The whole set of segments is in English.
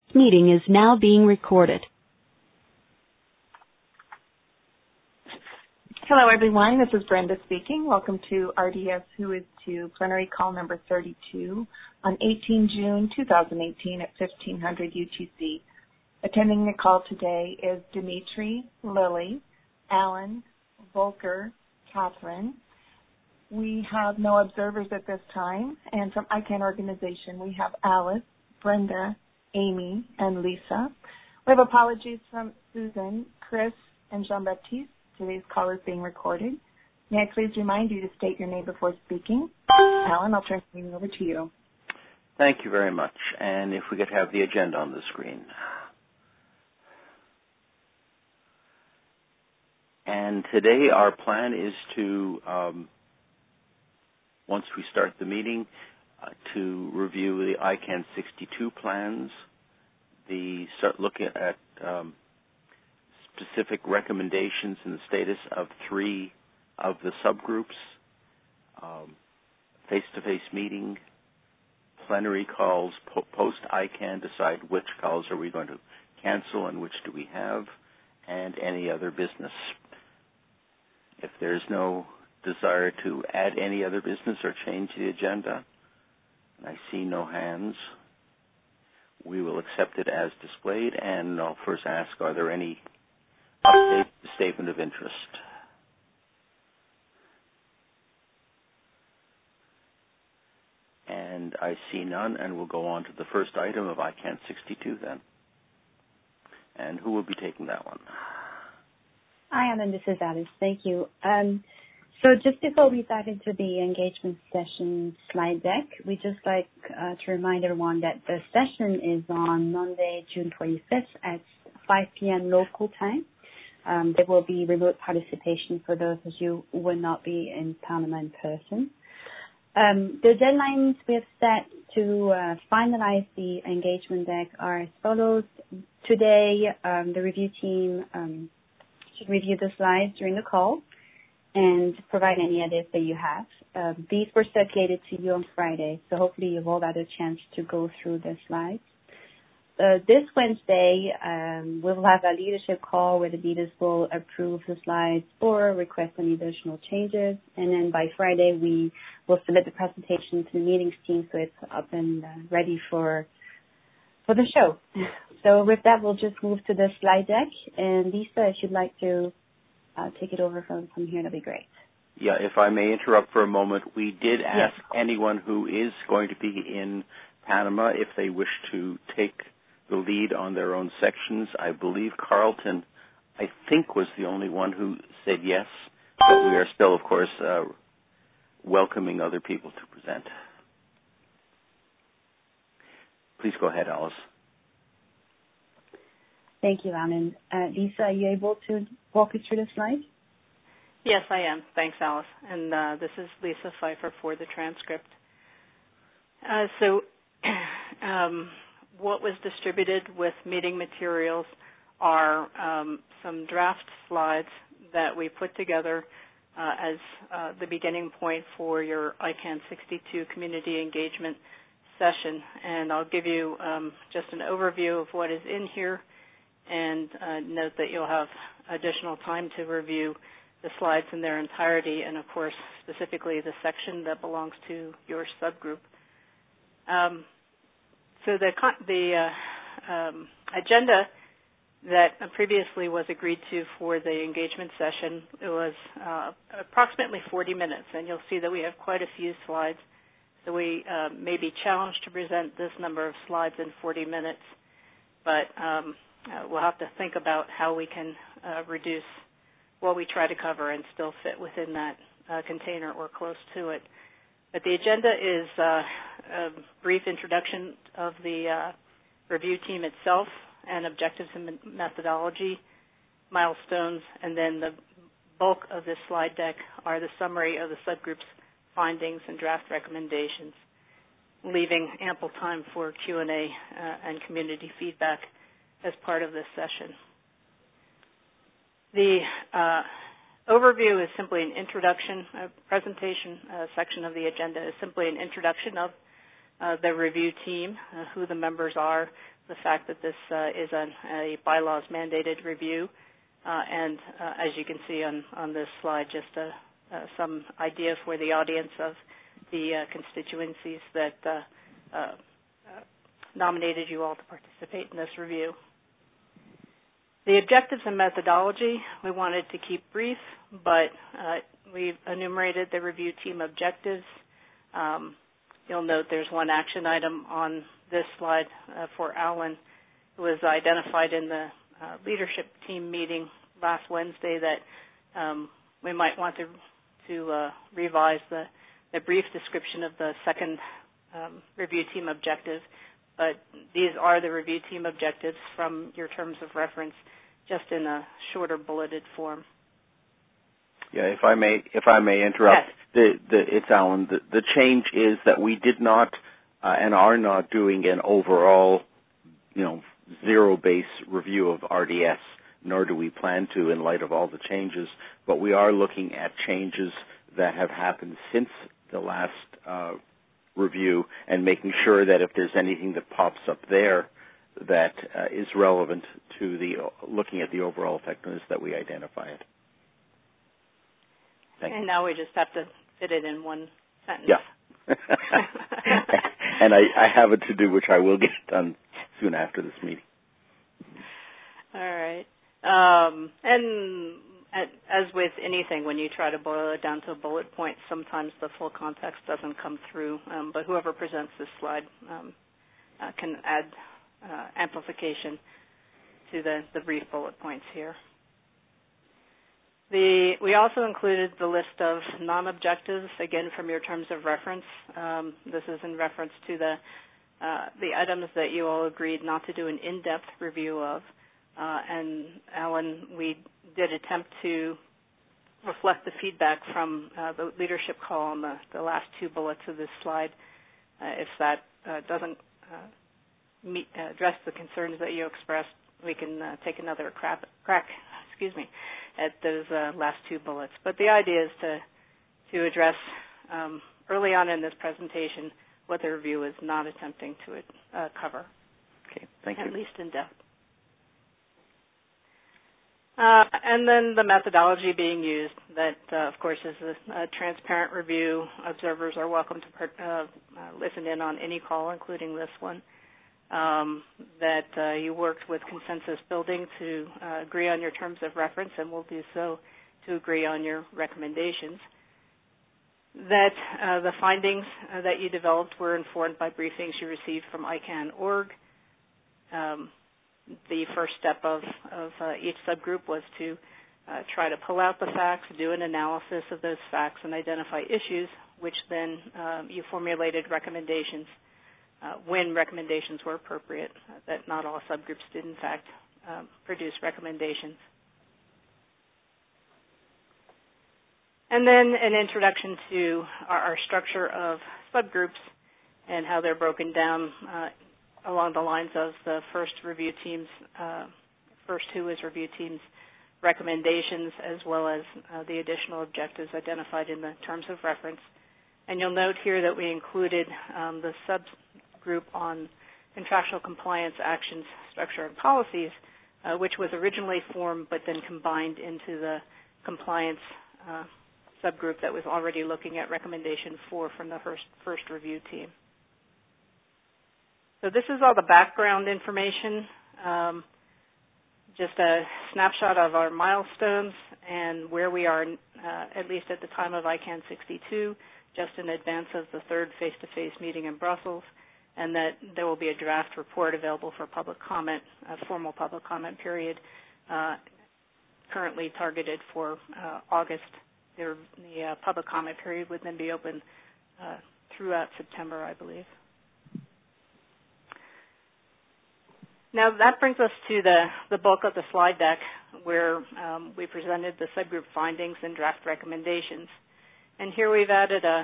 Meeting is now being recorded. Hello, everyone. This is Brenda speaking. Welcome to RDS Who Is To Plenary Call number 32 on 18 June 2018 at 1500 UTC. Attending the call today is Dimitri, Lily, Alan, Volker, Catherine. We have no observers at this time. And from ICANN Organization, we have Alice, Brenda, Amy, and Lisa. We have apologies from Susan, Chris, and Jean-Baptiste. Today's call is being recorded. May I please remind you to state your name before speaking? Alan, I'll turn the meeting over to you. Thank you very much. And if we could have the agenda on the screen. And today our plan is to, once we start the meeting, to review the ICANN 62 plans, start looking at specific recommendations in the status of 3 of the subgroups, face-to-face meeting, plenary calls, post-ICANN, decide which calls are we going to cancel and which do we have, and any other business. If there's no desire to add any other business or change the agenda, and I see no hands, we will accept it as displayed, and I'll first ask, are there any updates to statement of interest? And I see none, and we'll go on to the first item of ICANN 62 then. And who will be taking that one? Hi, Alan. This is Alice. Thank you. So just before we dive into the engagement session slide deck, we just like to remind everyone that the session is on Monday, June 25th at 5 p.m. local time. There will be remote participation for those of you who will not be in Panama in person. The deadlines we have set to finalize the engagement deck are as follows. Today, the review team should review the slides during the call and provide any edits that you have. These were circulated to you on Friday, so hopefully you've all had a chance to go through the slides. This Wednesday, we will have a leadership call where the leaders will approve the slides or request any additional changes. And then by Friday, we will submit the presentation to the meetings team so it's up and ready for the show. So with that, we'll just move to the slide deck. And Lisa, if you'd like to take it over from here, that'd be great. Yeah, if I may interrupt for a moment, we did ask anyone who is going to be in Panama if they wish to take the lead on their own sections. I believe Carlton, I think, was the only one who said yes, but we are still, of course, welcoming other people to present. Please go ahead, Alice. Thank you, Alan. Lisa, are you able to walk us through the slides? Yes, I am. Thanks, Alice. And this is Lisa Pfeiffer for the transcript. What was distributed with meeting materials are some draft slides that we put together as the beginning point for your ICANN 62 community engagement session. And I'll give you just an overview of what is in here, and note that you'll have additional time to review the slides in their entirety, and of course specifically the section that belongs to your subgroup. So the agenda that previously was agreed to for the engagement session, it was approximately 40 minutes, and you'll see that we have quite a few slides. So we may be challenged to present this number of slides in 40 minutes, but we'll have to think about how we can reduce what we try to cover and still fit within that container or close to it. But the agenda is a brief introduction of the review team itself and objectives and methodology, milestones, and then the bulk of this slide deck are the summary of the subgroup's findings and draft recommendations, leaving ample time for Q&A and community feedback as part of this session. The overview is simply an introduction. A presentation section of the agenda is simply an introduction of the review team, who the members are, the fact that this is a bylaws mandated review, and as you can see on this slide, just some idea for the audience of the constituencies that nominated you all to participate in this review. The objectives and methodology we wanted to keep brief, but we've enumerated the review team objectives. You'll note there's one action item on this slide for Alan. It was identified in the leadership team meeting last Wednesday that we might want to revise the brief description of the second review team objective. But these are the review team objectives from your terms of reference, just in a shorter bulleted form. Yeah, if I may interrupt, yes. It's Alan. The change is that we did not and are not doing an overall, zero-base review of RDS, nor do we plan to in light of all the changes. But we are looking at changes that have happened since the last review and making sure that if there's anything that pops up there that is relevant to looking at the overall effectiveness, that we identify it. Thank you. And now we just have to fit it in one sentence. Yeah. And I have a to-do which I will get done soon after this meeting. All right. And as with anything, when you try to boil it down to a bullet point, sometimes the full context doesn't come through. But whoever presents this slide can add amplification to the brief bullet points here. We also included the list of non-objectives, again, from your terms of reference. This is in reference to the items that you all agreed not to do an in-depth review of. And Alan, we did attempt to reflect the feedback from the leadership call on the last two bullets of this slide. If that doesn't address the concerns that you expressed, we can take another crack at those last two bullets. But the idea is to address early on in this presentation what the review is not attempting to cover. Okay, thank you. At least in depth. And then the methodology being used, that of course is a transparent review. Observers are welcome to listen in on any call, including this one. That you worked with consensus building to agree on your terms of reference, and will do so to agree on your recommendations. That the findings that you developed were informed by briefings you received from ICANN.org. The first step of each subgroup was to try to pull out the facts, do an analysis of those facts, and identify issues, which then you formulated recommendations when recommendations were appropriate, that not all subgroups did, in fact, produce recommendations. And then an introduction to our structure of subgroups and how they're broken down along the lines of the first review team's, first WHOIS review team's recommendations, as well as the additional objectives identified in the terms of reference. And you'll note here that we included the subgroup on contractual compliance actions, structure, and policies, which was originally formed but then combined into the compliance subgroup that was already looking at recommendation 4 from the first review team. So this is all the background information, just a snapshot of our milestones and where we are, at least at the time of ICANN 62, just in advance of the third face-to-face meeting in Brussels, and that there will be a draft report available for public comment, a formal public comment period, currently targeted for August. The public comment period would then be open throughout September, I believe. Now that brings us to the bulk of the slide deck, where we presented the subgroup findings and draft recommendations. And here we've added a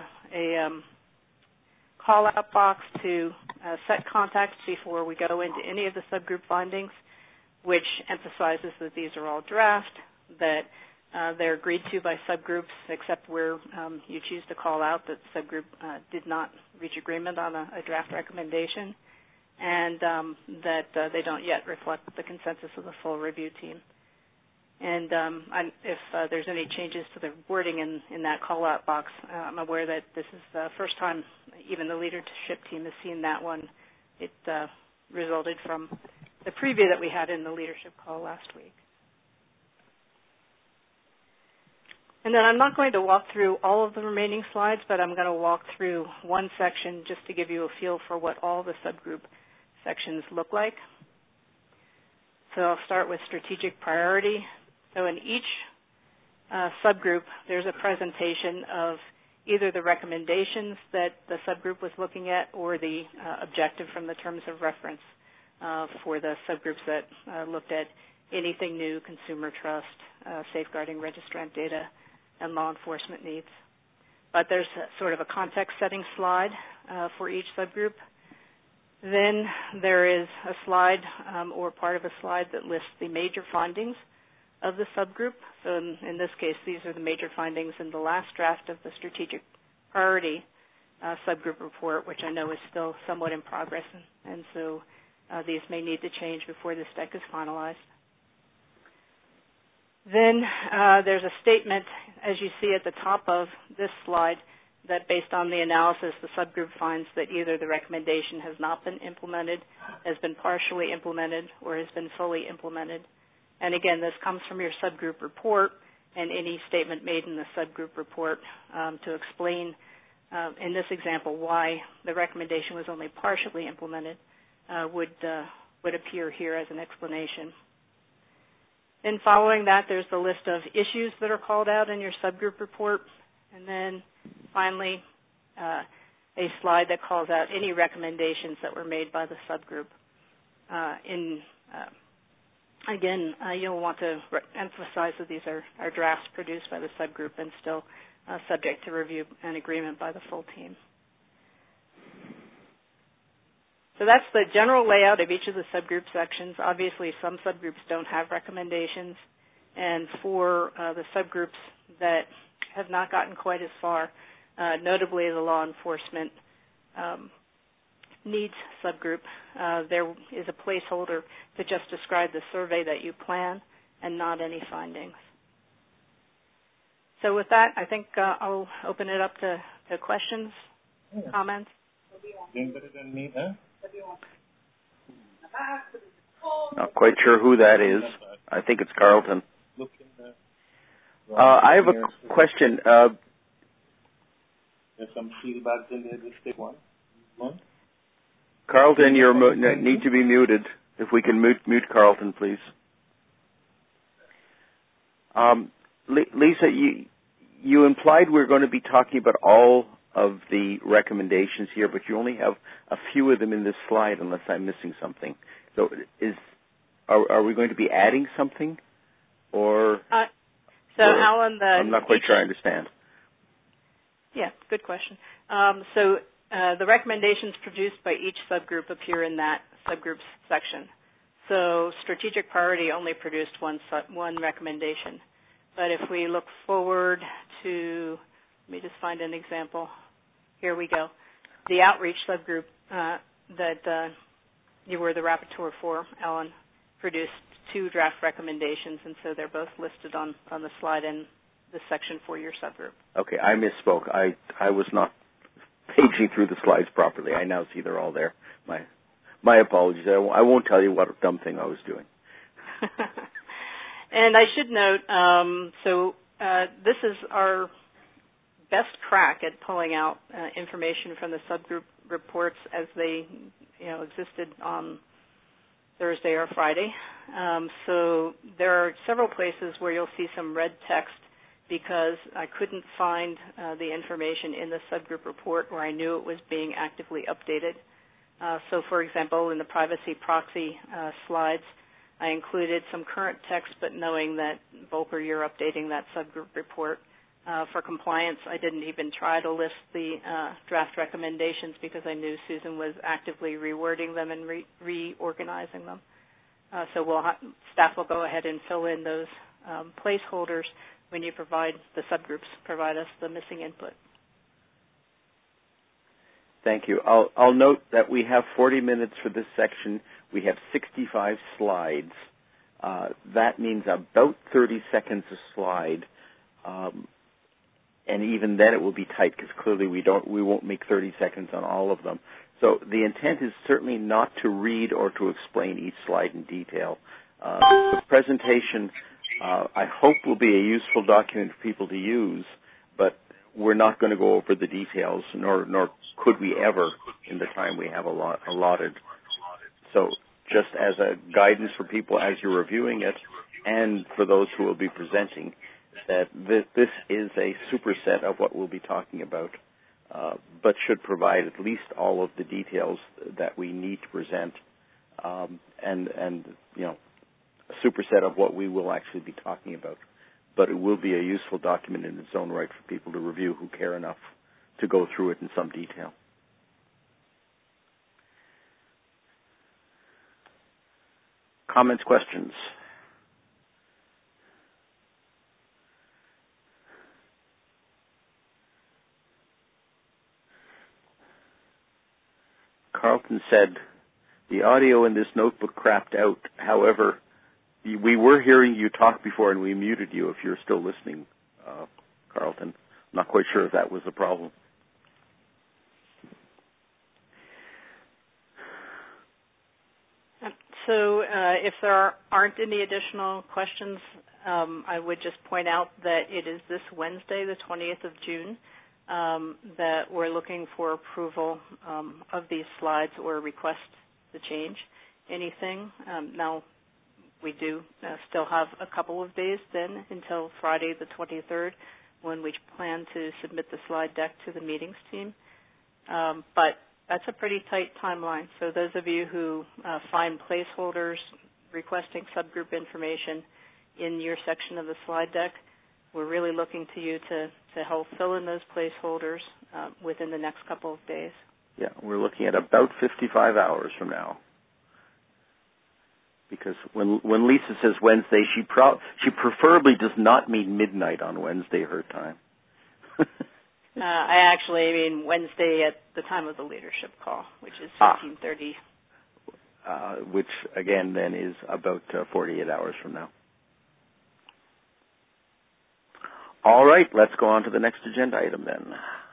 call-out box to set context before we go into any of the subgroup findings, which emphasizes that these are all draft, that they're agreed to by subgroups, except where you choose to call out that the subgroup did not reach agreement on a draft recommendation, and that they don't yet reflect the consensus of the full review team. And if there's any changes to the wording in that call-out box, I'm aware that this is the first time even the leadership team has seen that one. It resulted from the preview that we had in the leadership call last week. And then I'm not going to walk through all of the remaining slides, but I'm going to walk through one section just to give you a feel for what all the subgroup sections look like. So I'll start with strategic priority. So in each subgroup, there's a presentation of either the recommendations that the subgroup was looking at or the objective from the terms of reference for the subgroups that looked at anything new, consumer trust, safeguarding registrant data, and law enforcement needs. But there's sort of a context-setting slide for each subgroup. Then there is a slide or part of a slide that lists the major findings of the subgroup. So in this case, these are the major findings in the last draft of the strategic priority subgroup report, which I know is still somewhat in progress, and so these may need to change before this deck is finalized. Then there's a statement, as you see at the top of this slide, that based on the analysis, the subgroup finds that either the recommendation has not been implemented, has been partially implemented, or has been fully implemented. And again, this comes from your subgroup report and any statement made in the subgroup report to explain, in this example, why the recommendation was only partially implemented would appear here as an explanation. Then following that, there's the list of issues that are called out in your subgroup report. And then finally, a slide that calls out any recommendations that were made by the subgroup. Again, you'll want to emphasize that these are drafts produced by the subgroup and still subject to review and agreement by the full team. So that's the general layout of each of the subgroup sections. Obviously, some subgroups don't have recommendations. And for the subgroups that have not gotten quite as far, notably the law enforcement needs subgroup, there is a placeholder to just describe the survey that you plan and not any findings. So with that, I think I'll open it up to questions, comments. Not quite sure who that is. I think it's Carlton. I have a question. There's some seal bags in there. Just take one. Carlton, you need to be muted. If we can mute Carlton, please. Lisa, you implied we're going to be talking about all of the recommendations here, but you only have a few of them in this slide, unless I'm missing something. So, are we going to be adding something, or? Alan, I'm not quite sure I understand. Yeah, good question. The recommendations produced by each subgroup appear in that subgroups section. So strategic priority only produced one recommendation. But if we look forward to, let me just find an example. Here we go. The outreach subgroup that you were the rapporteur for, Alan, produced 2 draft recommendations, and so they're both listed on the slide in the section for your subgroup. Okay, I misspoke. I was not paging through the slides properly. I now see they're all there. My apologies. I won't tell you what a dumb thing I was doing. And I should note, this is our best crack at pulling out information from the subgroup reports as they existed on Thursday or Friday. So there are several places where you'll see some red text because I couldn't find the information in the subgroup report where I knew it was being actively updated. So, for example, in the privacy proxy slides, I included some current text, but knowing that, Volker, you're updating that subgroup report. For compliance, I didn't even try to list the draft recommendations because I knew Susan was actively rewording them and reorganizing them. So staff will go ahead and fill in those placeholders when you the subgroups provide us the missing input. Thank you. I'll note that we have 40 minutes for this section. We have 65 slides. That means about 30 seconds a slide. And even then it will be tight because clearly we won't make 30 seconds on all of them. So the intent is certainly not to read or to explain each slide in detail. The presentation, I hope, will be a useful document for people to use, but we're not going to go over the details, nor could we ever in the time we have allotted. So just as a guidance for people as you're reviewing it, and for those who will be presenting, that this is a superset of what we'll be talking about, but should provide at least all of the details that we need to present, and a superset of what we will actually be talking about. But it will be a useful document in its own right for people to review who care enough to go through it in some detail. Comments, questions? Carlton said, the audio in this notebook crapped out. However, we were hearing you talk before and we muted you if you're still listening, Carlton. I'm not quite sure if that was the problem. So if there aren't any additional questions, I would just point out that it is this Wednesday, the 20th of June, that we're looking for approval of these slides or request to change anything. Now, we do still have a couple of days then until Friday the 23rd when we plan to submit the slide deck to the meetings team. But that's a pretty tight timeline. So those of you who find placeholders requesting subgroup information in your section of the slide deck, we're really looking to you to help fill in those placeholders within the next couple of days. Yeah, we're looking at about 55 hours from now. Because when Lisa says Wednesday, she preferably does not mean midnight on Wednesday her time. I actually mean Wednesday at the time of the leadership call, which is 15:30. Which, again, then is about 48 hours from now. All right, let's go on to the next agenda item then.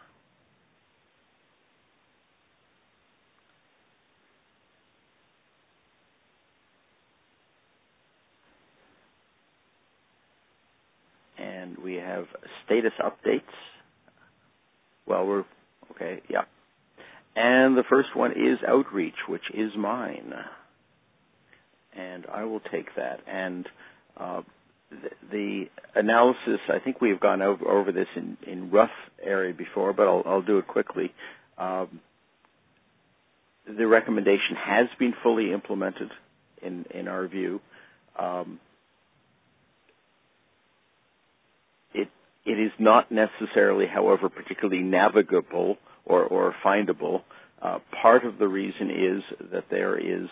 And we have status updates. Well, okay, yeah. And the first one is outreach, which is mine. And I will take that. And the analysis, I think we have gone over this in rough area before, but I'll do it quickly. The recommendation has been fully implemented in our view. It is not necessarily, however, particularly navigable or findable. Part of the reason is that there is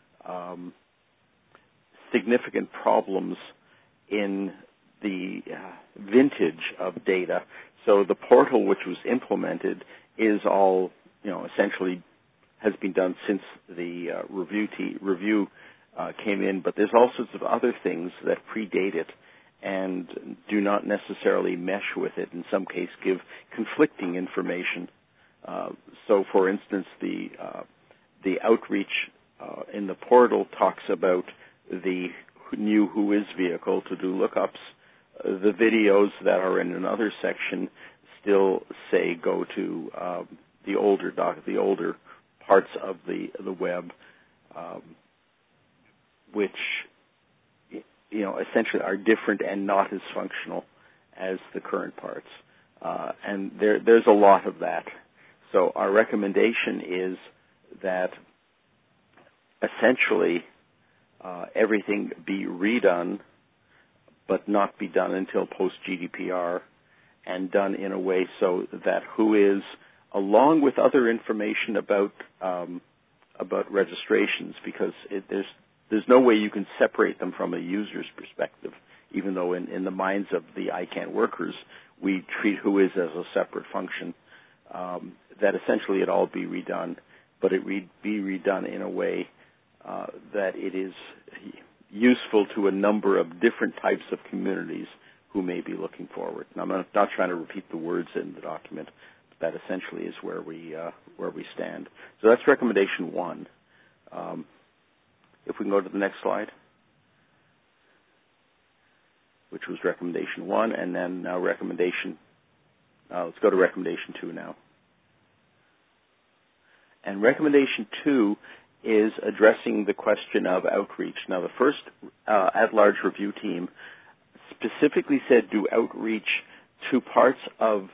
significant problems in the vintage of data. So the portal which was implemented is all, essentially has been done since the review came in, but there's all sorts of other things that predate it and do not necessarily mesh with it. In some cases, give conflicting information. So, for instance, the outreach in the portal talks about the new Whois vehicle to do lookups. The videos that are in another section still say go to the older parts of the web, which essentially are different and not as functional as the current parts. And there's a lot of that. So our recommendation is that essentially everything be redone, but not be done until post-GDPR, and done in a way so that Whois, along with other information about registrations, because there's no way you can separate them from a user's perspective, even though in the minds of the ICANN workers, we treat Whois as a separate function. that essentially it all be redone, but it be redone in a way that it is useful to a number of different types of communities who may be looking forward. And I'm not trying to repeat the words in the document, but that essentially is where we stand. So that's recommendation 1. If we can go to the next slide, which was recommendation 1, and then now recommendation. Let's go to recommendation 2 now. And recommendation 2 is addressing the question of outreach. Now, the first at-large review team specifically said do outreach to parts of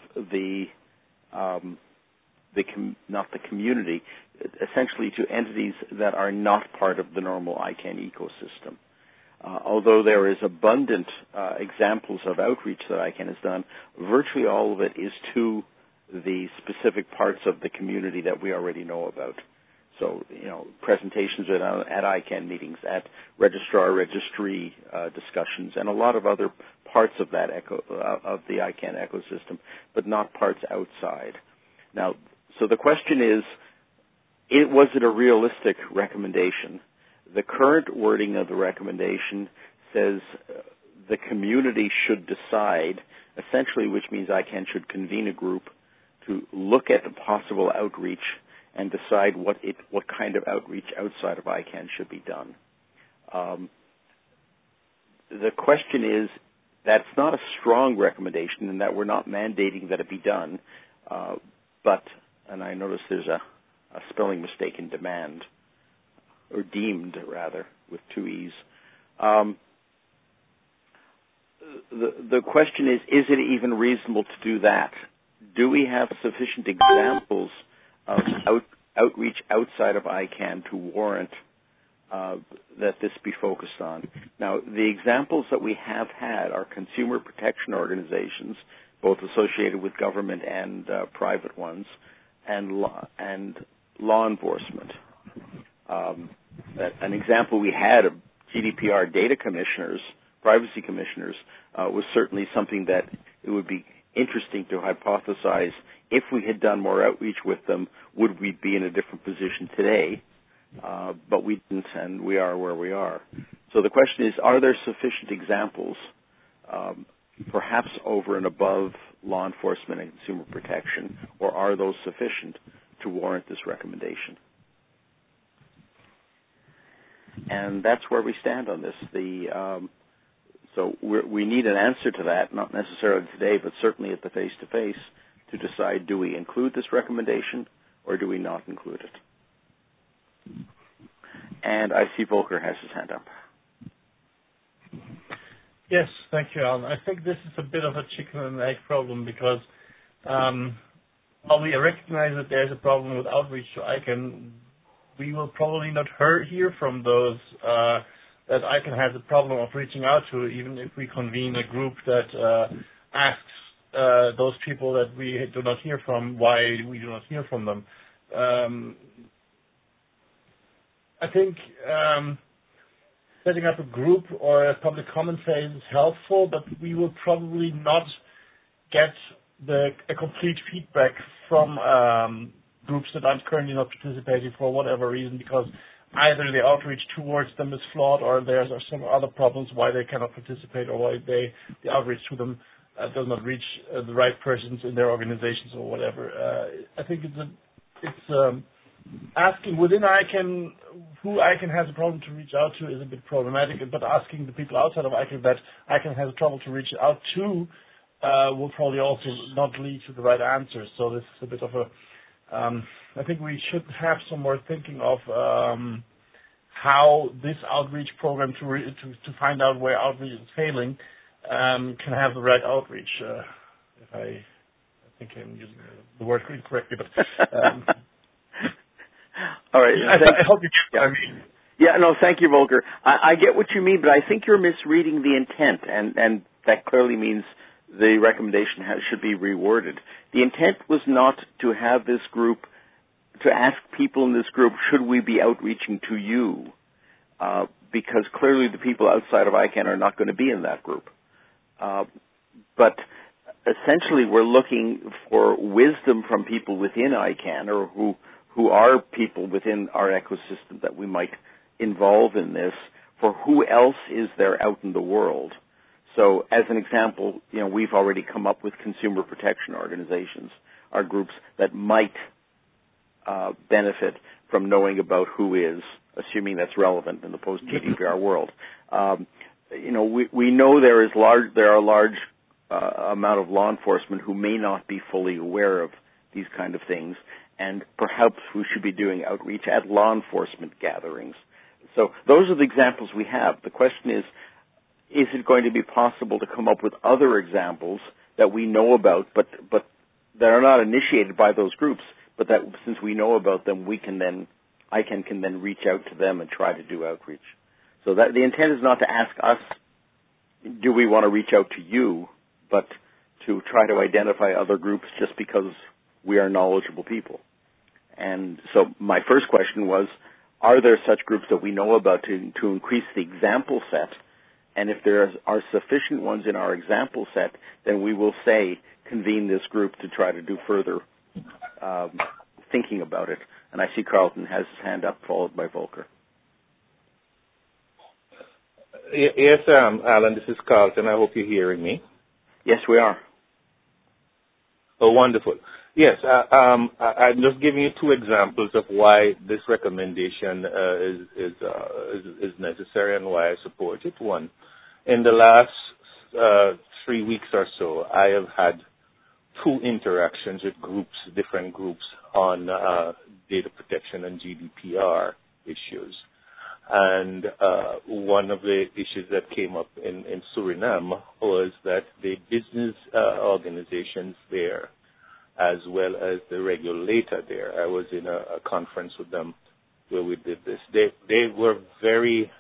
not the community, essentially to entities that are not part of the normal ICANN ecosystem. Although there is abundant examples of outreach that ICANN has done, virtually all of it is to the specific parts of the community that we already know about. So, presentations at ICANN meetings, at registrar-registry discussions, and a lot of other parts of that of the ICANN ecosystem, but not parts outside. Now, so the question is, was it a realistic recommendation? The current wording of the recommendation says the community should decide, essentially, which means ICANN should convene a group to look at the possible outreach and decide what kind of outreach outside of ICANN should be done. The question is, that's not a strong recommendation in that we're not mandating that it be done, but, and I notice there's a spelling mistake in demand, or deemed, rather, with 2 E's. The question is it even reasonable to do that? Do we have sufficient examples of outreach outside of ICANN to warrant that this be focused on? Now, the examples that we have had are consumer protection organizations, both associated with government and private ones, and law enforcement. An example we had of GDPR data commissioners, privacy commissioners, was certainly something that it would be interesting to hypothesize if we had done more outreach with them, would we be in a different position today? But we didn't, and we are where we are. So the question is, are there sufficient examples, perhaps over and above law enforcement and consumer protection, or are those sufficient to warrant this recommendation? And that's where we stand on this. So we need an answer to that, not necessarily today, but certainly at the face-to-face, to decide, do we include this recommendation or do we not include it? And I see Volker has his hand up. Yes, thank you, Alan. I think this is a bit of a chicken and egg problem because while we recognize that there's a problem with outreach to ICANN, we will probably not hear from those that ICANN has a problem of reaching out to, even if we convene a group that asks those people that we do not hear from why we do not hear from them. I think setting up a group or a public comment phase is helpful, but we will probably not get a complete feedback from groups that are currently not participating for whatever reason, because either the outreach towards them is flawed or there are some other problems why they cannot participate or why the outreach to them does not reach the right persons in their organizations or whatever. I think it's asking within ICANN who ICANN has a problem to reach out to is a bit problematic, but asking the people outside of ICANN that ICANN has trouble to reach out to will probably also not lead to the right answers. So this is a bit of a I think we should have some more thinking of how this outreach program to find out where outreach is failing can have the right outreach. If I think I'm using the word incorrectly, but all right. I hope you get what I mean. Yeah, no, thank you, Volker. I get what you mean, but I think you're misreading the intent, and that clearly means the recommendation should be reworded. The intent was not to have this group, to ask people in this group, should we be outreaching to you? Because clearly the people outside of ICANN are not going to be in that group. But essentially we're looking for wisdom from people within ICANN or who are people within our ecosystem that we might involve in this, for who else is there out in the world. So as an example, we've already come up with consumer protection organizations, are groups that might benefit from knowing about who is, assuming that's relevant in the post-GDPR world. We know there are a large amount of law enforcement who may not be fully aware of these kind of things, and perhaps we should be doing outreach at law enforcement gatherings. So those are the examples we have. The question is it going to be possible to come up with other examples that we know about, but that are not initiated by those groups, but that since we know about them, ICANN can then reach out to them and try to do outreach. So that the intent is not to ask us, do we want to reach out to you, but to try to identify other groups just because we are knowledgeable people. And so my first question was, are there such groups that we know about to increase the example set? And if there are sufficient ones in our example set, then we will convene this group to try to do further thinking about it. And I see Carlton has his hand up, followed by Volker. Yes, Alan, this is Carlton. I hope you're hearing me. Yes, we are. Oh, wonderful. Yes, I'm just giving you two examples of why this recommendation is necessary and why I support it. One, in the last 3 weeks or so, I have had two interactions with different groups on data protection and GDPR issues. And one of the issues that came up in Suriname was that the business organizations there, as well as the regulator there, I was in a conference with them where we did this. They were very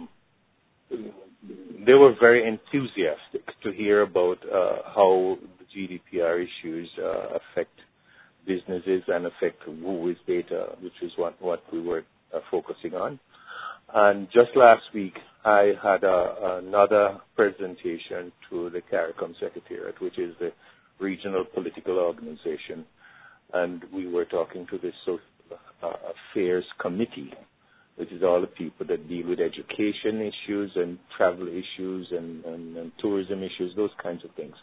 enthusiastic to hear about how the GDPR issues affect businesses and affect WHOIS data, which is what we were focusing on. And just last week, I had another presentation to the CARICOM Secretariat, which is the regional political organization, and we were talking to the Social Affairs Committee, which is all the people that deal with education issues and travel issues and tourism issues, those kinds of things.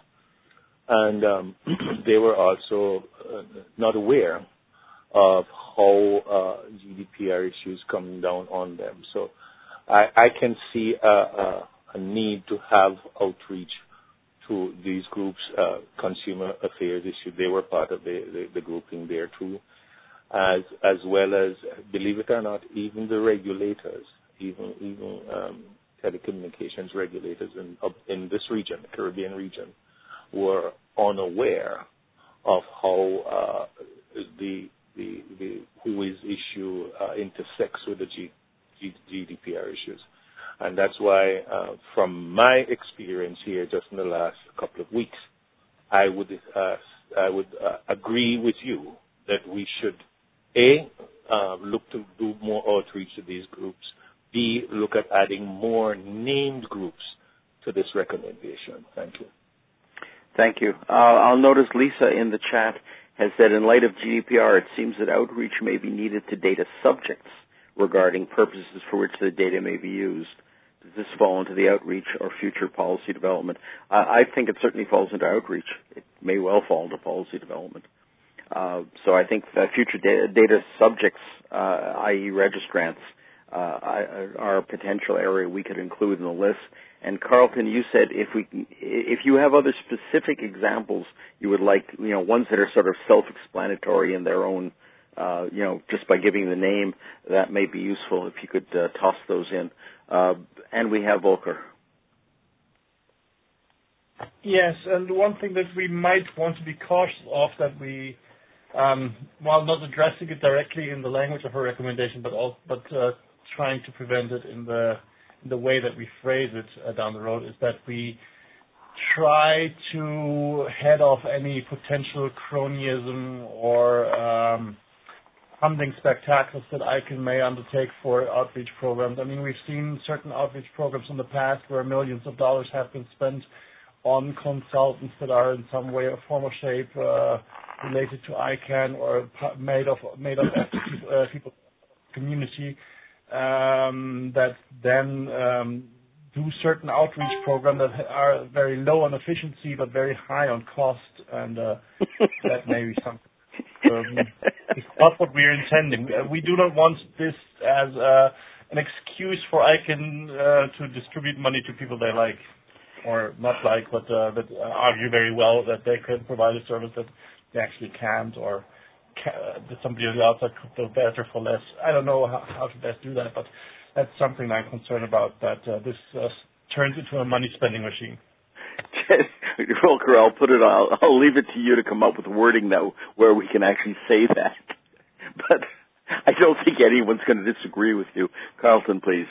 And they were also not aware of how GDPR issues coming down on them. So I can see a need to have outreach to these groups, consumer affairs issues. They were part of the grouping there too, as well as, believe it or not, even the regulators, even telecommunications regulators in this region, the Caribbean region, were unaware of how the WHOIS issue intersects with the GDPR issues. And that's why, from my experience here just in the last couple of weeks, I would agree with you that we should, A, look to do more outreach to these groups, B, look at adding more named groups to this recommendation. Thank you. Thank you. I'll notice Lisa in the chat has said, in light of GDPR, it seems that outreach may be needed to data subjects regarding purposes for which the data may be used. Does this fall into the outreach or future policy development? I think it certainly falls into outreach. It may well fall into policy development. So I think future data subjects, i.e. registrants, are a potential area we could include in the list. And Carlton, you said if you have other specific examples you would like, ones that are sort of self-explanatory in their own, just by giving the name, that may be useful if you could toss those in. And we have Volker. Yes, and one thing that we might want to be cautious of, that we, while not addressing it directly in the language of our recommendation, but trying to prevent it in the way that we phrase it down the road, is that we try to head off any potential cronyism or funding spectacles that ICANN may undertake for outreach programs. I mean, we've seen certain outreach programs in the past where millions of dollars have been spent on consultants that are in some way or form or shape related to ICANN or made of people community that then do certain outreach programs that are very low on efficiency but very high on cost, and that may be something. It's not what we're intending. We do not want this as an excuse for ICANN to distribute money to people they like or not like, but that argue very well that they can provide a service that they actually can't, or that somebody on the outside could do better for less. I don't know how to best do that, but that's something I'm concerned about, that this turns into a money-spending machine. Volker, I'll leave it to you to come up with wording that where we can actually say that. But I don't think anyone's going to disagree with you. Carlton, please.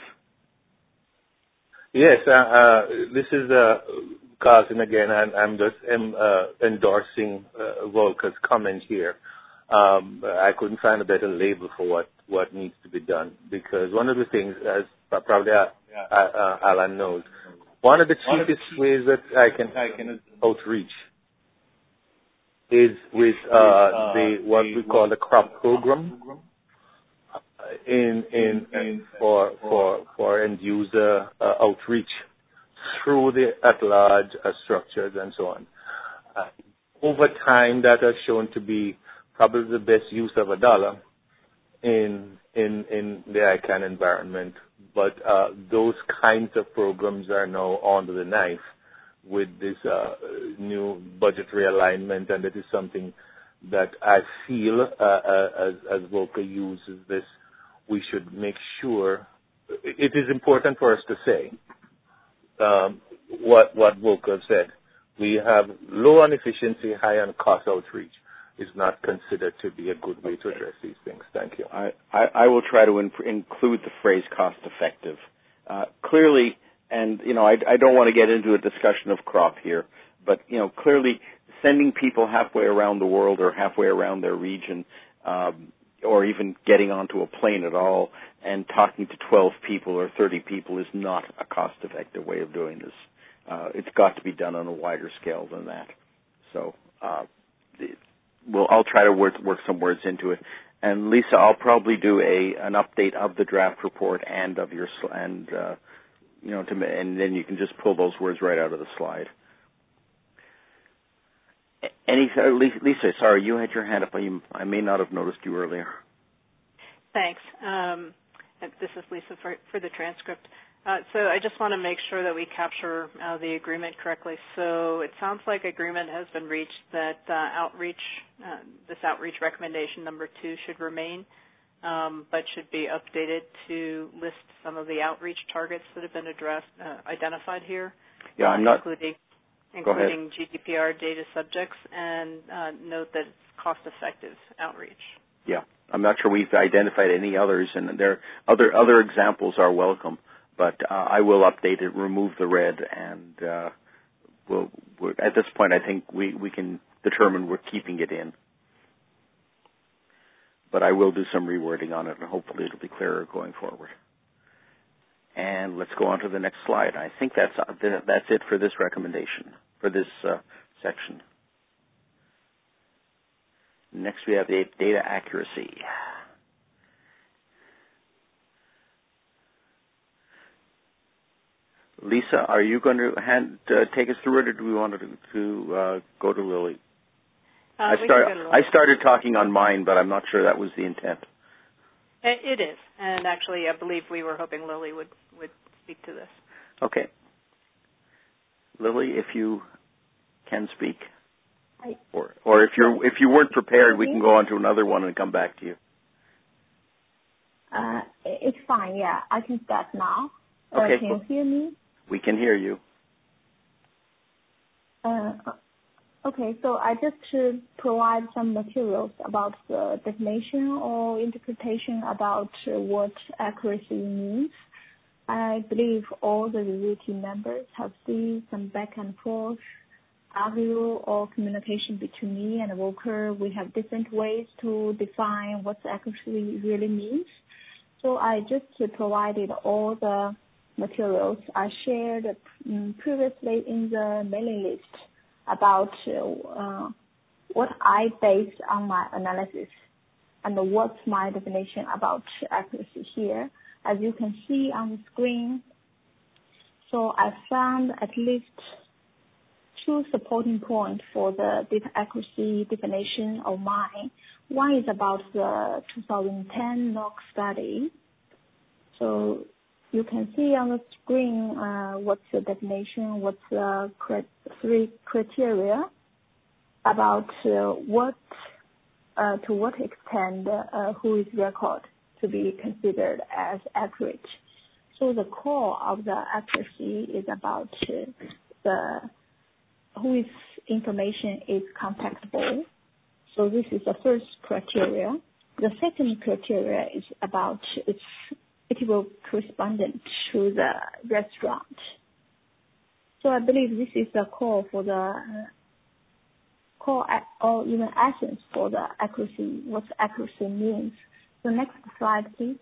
Yes, this is Carlton again, and I'm just endorsing Volker's comment here. I couldn't find a better label for what needs to be done, because one of the things, as probably Alan knows, one of the cheapest ways that I can outreach is with what we call the crop program for end user outreach through the at-large structures and so on. Over time, that has shown to be probably the best use of $1 in the ICANN environment. But those kinds of programs are now under the knife with this new budget realignment, and it is something that I feel, as Volker uses this, we should make sure. It is important for us to say what Volker said. We have low on efficiency, high on cost outreach is not considered to be a good way to address these things. Thank you. I will try to include the phrase cost effective. Clearly, and, I don't want to get into a discussion of crop here, but, clearly sending people halfway around the world or halfway around their region, or even getting onto a plane at all and talking to 12 people or 30 people is not a cost-effective way of doing this. It's got to be done on a wider scale than that. So, I'll try to work some words into it. And Lisa, I'll probably do an update of the draft report and of your and then you can just pull those words right out of the slide. Lisa, sorry, you had your hand up. I may not have noticed you earlier. Thanks. This is Lisa for the transcript. So I just want to make sure that we capture the agreement correctly. So it sounds like agreement has been reached that this outreach recommendation number 2 should remain, but should be updated to list some of the outreach targets that have been identified here. Yeah, I'm not including GDPR data subjects, and note that it's cost-effective outreach. Yeah, I'm not sure we've identified any others, and there other examples are welcome. But I will update it, remove the red, and at this point I think we can determine we're keeping it in. But I will do some rewording on it, and hopefully it'll be clearer going forward. And let's go on to the next slide. I think that's it for this recommendation, for this section. Next we have data accuracy. Lisa, are you going to take us through it, or do we want to go to Lily? I started talking on mine, but I'm not sure that was the intent. It is, and actually, I believe we were hoping Lily would speak to this. Okay, Lily, if you can speak, or if you weren't prepared, we can go on to another one and come back to you. It's fine. Yeah, I can start now. Okay. Can you hear me? We can hear you. Okay, so I just provide some materials about the definition or interpretation about what accuracy means. I believe all the review team members have seen some back and forth audio or communication between me and Volker. We have different ways to define what accuracy really means. So I just provided all the materials I shared previously in the mailing list about what I based on my analysis and what's my definition about accuracy here. As you can see on the screen, so I found at least 2 supporting points for the data accuracy definition of mine. One is about the 2010 NOC study. So you can see on the screen what's the definition, what's the 3 criteria about to what extent who is record to be considered as accurate. So the core of the accuracy is about the whose information is contactable. So this is the first criteria. The second criteria is about it will correspond to the restaurant. So I believe this is the core for the core or even essence for the accuracy, what accuracy means. So next slide, please.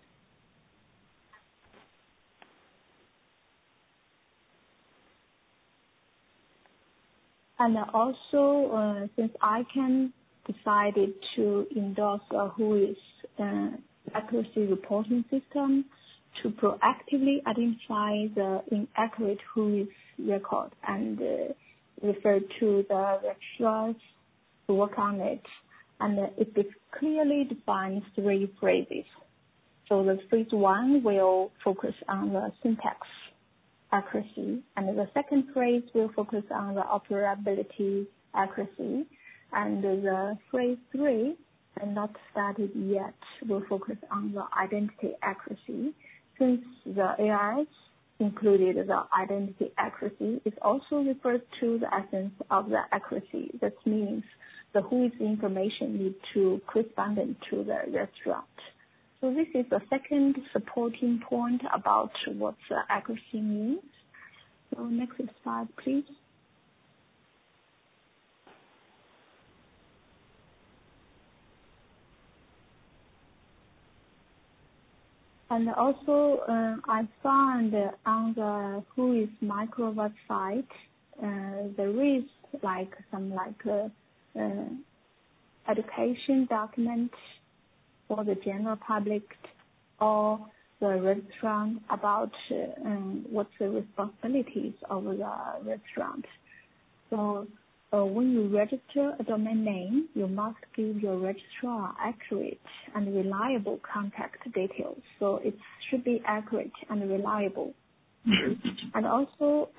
And also, since ICANN decided to endorse a WHOIS accuracy reporting system to proactively identify the inaccurate WHOIS record and refer to the registrars to work on it. And it clearly defines 3 phrases. So the phrase 1 will focus on the syntax accuracy, and the second phrase will focus on the operability accuracy, and the phrase 3, and not started yet, will focus on the identity accuracy. Since the ARS included the identity accuracy, it also refers to the essence of the accuracy. That means the WHOIS information need to correspond to the restaurant. So this is the second supporting point about what the accuracy means. So next slide, please. And also, I found on the WHOIS micro website, there is some education document for the general public or the restaurant about what's the responsibilities of the restaurant. So when you register a domain name, you must give your registrar accurate and reliable contact details. So it should be accurate and reliable. And also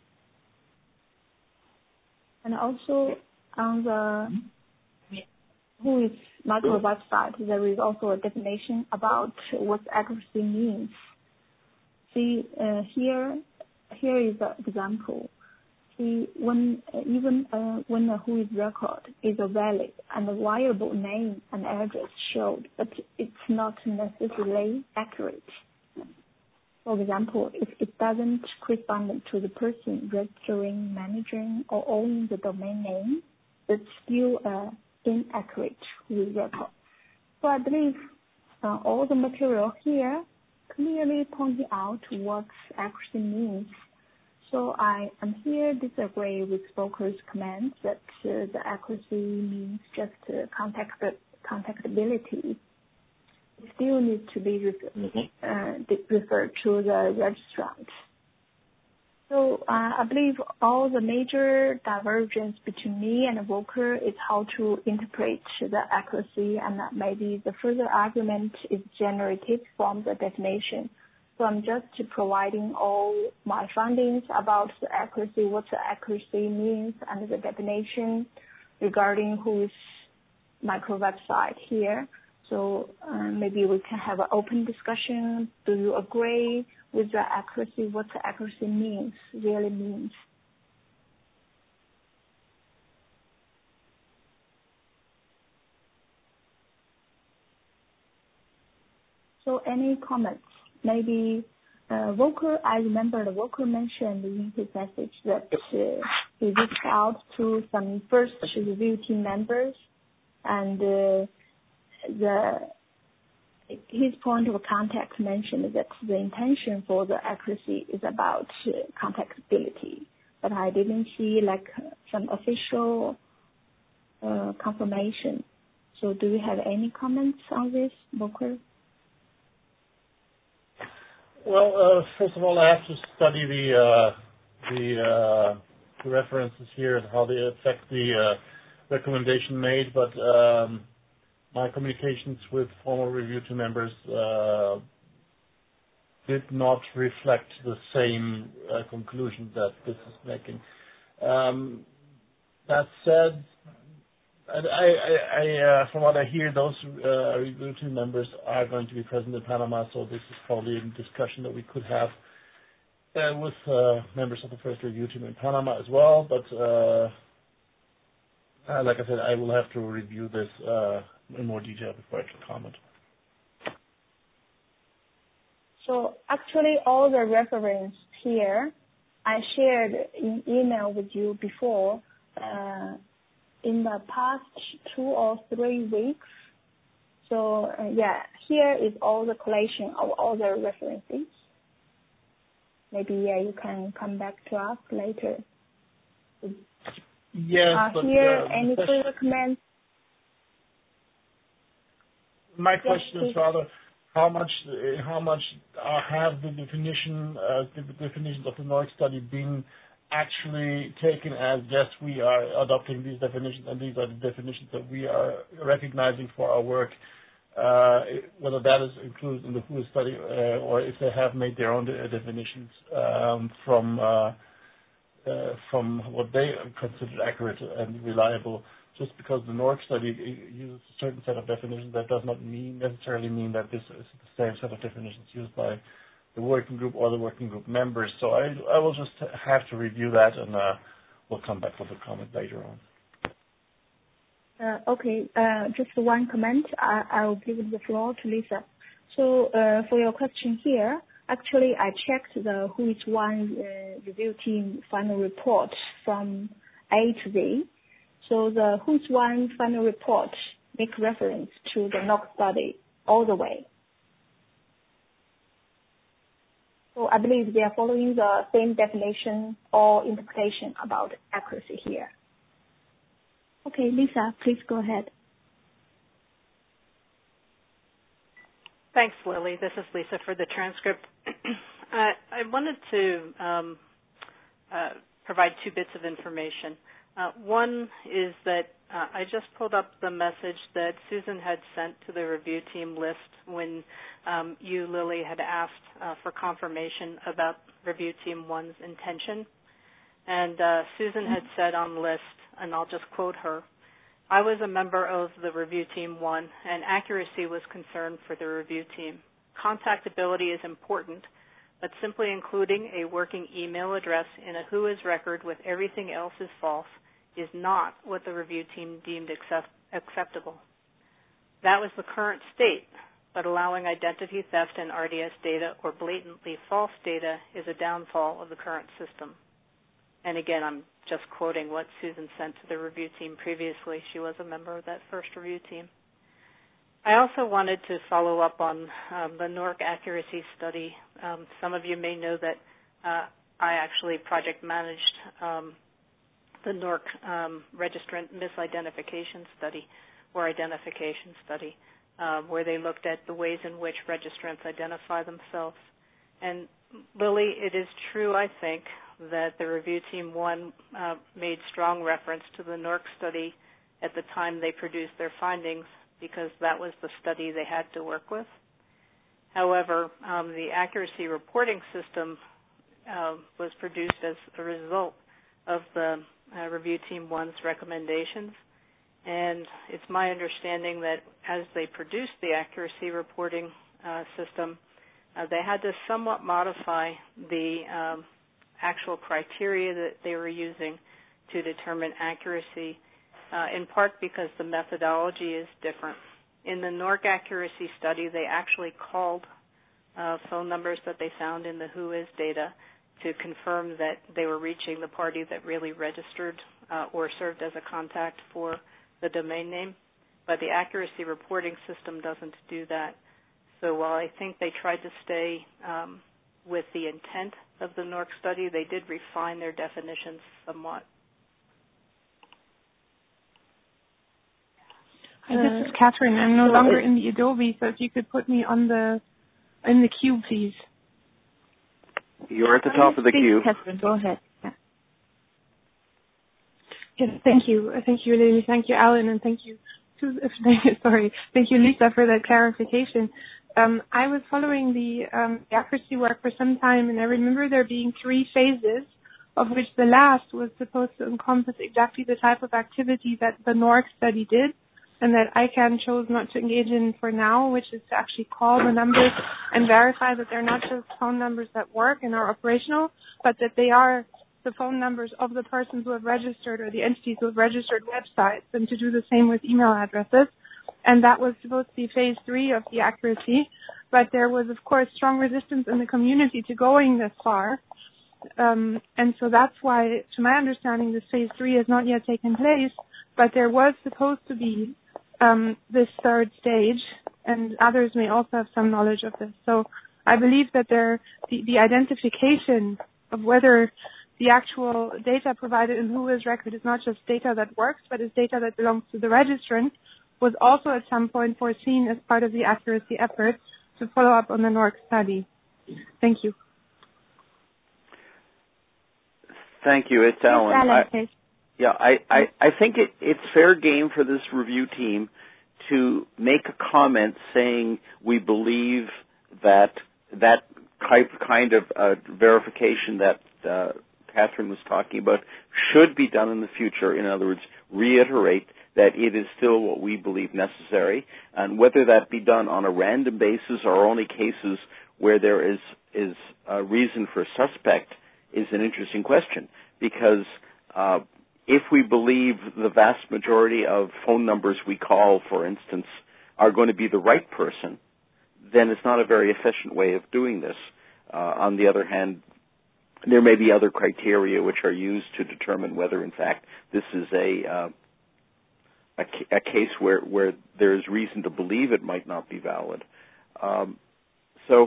on the WHOIS micro website, there is also a definition about what accuracy means. See, here is an example. See, when a WHOIS record is a valid and a viable name and address showed, but it's not necessarily accurate. For example, if it doesn't correspond to the person registering, managing, or owning the domain name, it's still inaccurate WHOIS record. So I believe all the material here clearly pointing out what accuracy means. So I am here disagree with Volker's comment that the accuracy means just contactability. It still needs to be referred to the registrant. So I believe all the major divergence between me and Volker is how to interpret the accuracy, and maybe the further argument is generated from the definition. So I'm just providing all my findings about the accuracy, what the accuracy means, and the definition regarding WHOIS micro website here. So maybe we can have an open discussion. Do you agree with the accuracy, what the accuracy really means? So any comments? Maybe Volker, I remember Volker mentioned in his message that he reached out to some first review team members, and his point of contact mentioned that the intention for the accuracy is about contactability, but I didn't see like some official confirmation. So do you have any comments on this, Volker? Well, first of all, I have to study the references here and how they affect the recommendation made, but my communications with former review team members did not reflect the same conclusion that this is making. That said, I from what I hear, those review team members are going to be present in Panama, so this is probably a discussion that we could have with members of the first review team in Panama as well. But like I said, I will have to review this in more detail before I can comment. So actually, all the reference here I shared in email with you before. In the past 2 or 3 weeks. So here is all the collation of all the references. Maybe you can come back to us later. Yes. Here, any further comments? My question is rather, how much have the definitions of the NORC study been actually taken as, yes, we are adopting these definitions and these are the definitions that we are recognizing for our work, whether that is included in the WHO study or if they have made their own definitions from what they consider accurate and reliable. Just because the NORC study uses a certain set of definitions, that does not necessarily mean that this is the same set of definitions used by the working group or the working group members. So I will just have to review that, and we'll come back with a comment later on. Okay, just one comment. I'll give the floor to Lisa. So for your question here, actually I checked the Who is One review team final report from A to Z. So the Who is One final report make reference to the NORC study all the way. So I believe they are following the same definition or interpretation about accuracy here. Okay, Lisa, please go ahead. Thanks, Lily. This is Lisa for the transcript. I wanted to provide 2 bits of information. One is that I just pulled up the message that Susan had sent to the review team list when you, Lily, had asked for confirmation about review team 1's intention. And Susan had said on the list, and I'll just quote her, "I was a member of the review team 1, and accuracy was concerned for the review team. Contactability is important, but simply including a working email address in a WHOIS record with everything else is false is not what the review team deemed acceptable. That was the current state, but allowing identity theft in RDS data or blatantly false data is a downfall of the current system." And again, I'm just quoting what Susan sent to the review team previously. She was a member of that first review team. I also wanted to follow up on the NORC accuracy study. Some of you may know that I actually project managed the NORC registrant misidentification study or identification study, where they looked at the ways in which registrants identify themselves. And Lily, it is true, I think, that the review team 1 made strong reference to the NORC study at the time they produced their findings because that was the study they had to work with. However, the accuracy reporting system was produced as a result of the review team 1's recommendations. And it's my understanding that as they produced the accuracy reporting system, they had to somewhat modify the actual criteria that they were using to determine accuracy, in part because the methodology is different. In the NORC accuracy study, they actually called phone numbers that they found in the WHOIS data to confirm that they were reaching the party that really registered or served as a contact for the domain name. But the accuracy reporting system doesn't do that. So while I think they tried to stay with the intent of the NORC study, they did refine their definitions somewhat. Hi, this is Catherine. I'm no longer in the Adobe, so if you could put me in the queue, please. You're at the top of the queue. Catherine, go ahead. Yeah. Yes, thank you. Thank you, Lily. Thank you, Alan, and thank you, thank you, Lisa, for that clarification. I was following the accuracy work for some time, and I remember there being 3 phases, of which the last was supposed to encompass exactly the type of activity that the NORC study did, and that ICANN chose not to engage in for now, which is to actually call the numbers and verify that they're not just phone numbers that work and are operational, but that they are the phone numbers of the persons who have registered or the entities who have registered websites, and to do the same with email addresses. And that was supposed to be phase 3 of the accuracy, but there was, of course, strong resistance in the community to going this far. And so that's why, to my understanding, this phase 3 has not yet taken place, but there was supposed to be this third stage, and others may also have some knowledge of this. So I believe that the identification of whether the actual data provided in WHOIS record is not just data that works, but is data that belongs to the registrant, was also at some point foreseen as part of the accuracy effort to follow up on the NORC study. Thank you. Thank you. It's Alan. I think it's fair game for this review team to make a comment saying we believe that kind of verification that Catherine was talking about should be done in the future. In other words, reiterate that it is still what we believe necessary, and whether that be done on a random basis or only cases where there is a reason for suspect is an interesting question, because if we believe the vast majority of phone numbers we call, for instance, are going to be the right person, then it's not a very efficient way of doing this. On the other hand, there may be other criteria which are used to determine whether, in fact, this is a case where there is reason to believe it might not be valid. So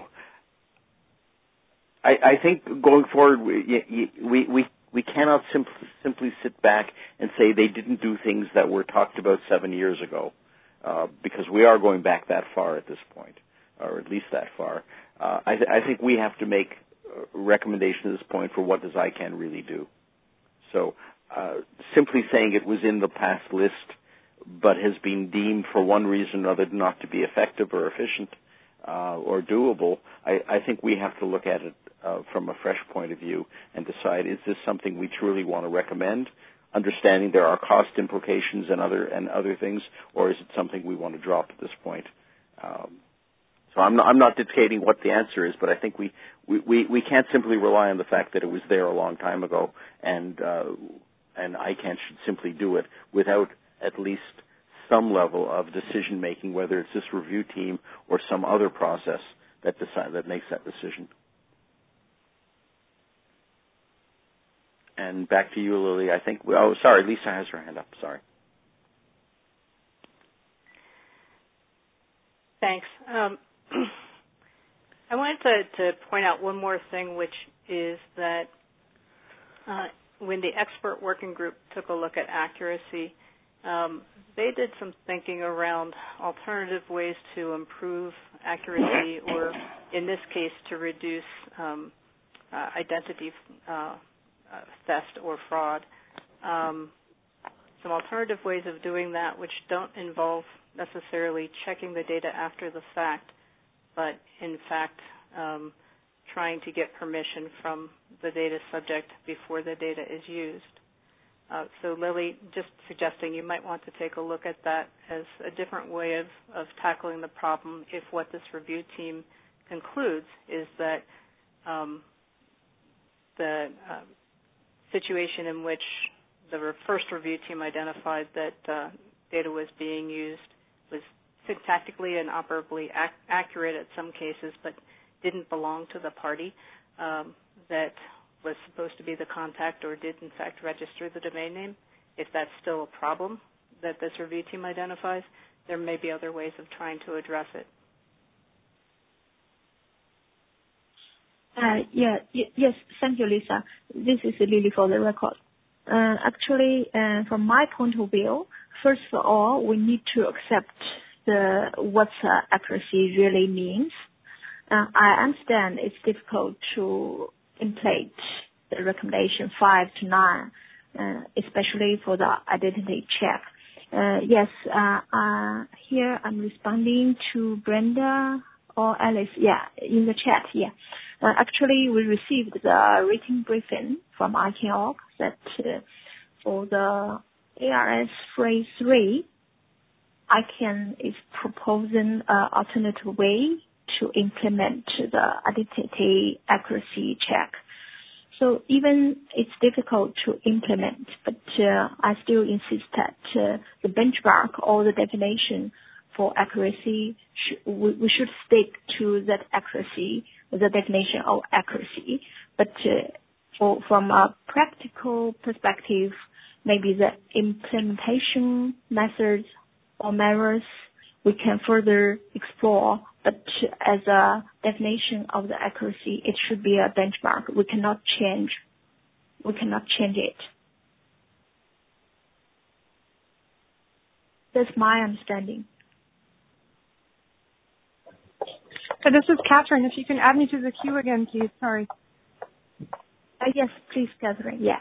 I think going forward, we cannot simply sit back and say they didn't do things that were talked about 7 years ago, because we are going back that far at this point, or at least that far. I think we have to make a recommendation at this point for what does ICANN really do. So simply saying it was in the past list but has been deemed for one reason or another not to be effective or efficient or doable, I think we have to look at it from a fresh point of view and decide, is this something we truly want to recommend, understanding there are cost implications and other things, or is it something we want to drop at this point? So I'm not dictating what the answer is, but I think we can't simply rely on the fact that it was there a long time ago, and ICANN should simply do it without at least some level of decision making, whether it's this review team or some other process that makes that decision. And back to you, Lily. I think. Oh, sorry, Lisa has her hand up. Sorry. Thanks. I wanted to point out one more thing, which is that when the expert working group took a look at accuracy, they did some thinking around alternative ways to improve accuracy, or in this case, to reduce identity theft or fraud. Some alternative ways of doing that which don't involve necessarily checking the data after the fact, but in fact trying to get permission from the data subject before the data is used. So Lily, just suggesting you might want to take a look at that as a different way of tackling the problem if what this review team concludes is that the situation in which the first review team identified that data was being used was syntactically and operably accurate at some cases, but didn't belong to the party that was supposed to be the contact or did in fact register the domain name. If that's still a problem that this review team identifies, there may be other ways of trying to address it. Yes. Thank you, Lisa. This is Lily for the record. Actually, from my point of view, first of all, we need to accept what accuracy really means. I understand it's difficult to implement the recommendation 5 to 9, especially for the identity check. Yes, here I'm responding to Brenda or Alice. Yeah, in the chat. Yeah. Actually, we received the written briefing from ICANN that for the ARS Phase 3, ICANN is proposing an alternative way to implement the identity accuracy check. So even it's difficult to implement, but I still insist that the benchmark or the definition for accuracy, we should stick to that accuracy, the definition of accuracy. But from a practical perspective, maybe the implementation methods or measures we can further explore. But as a definition of the accuracy, it should be a benchmark. We cannot change it. That's my understanding. So this is Catherine. If you can add me to the queue again, please. Sorry. Yes, please, Catherine. Yeah.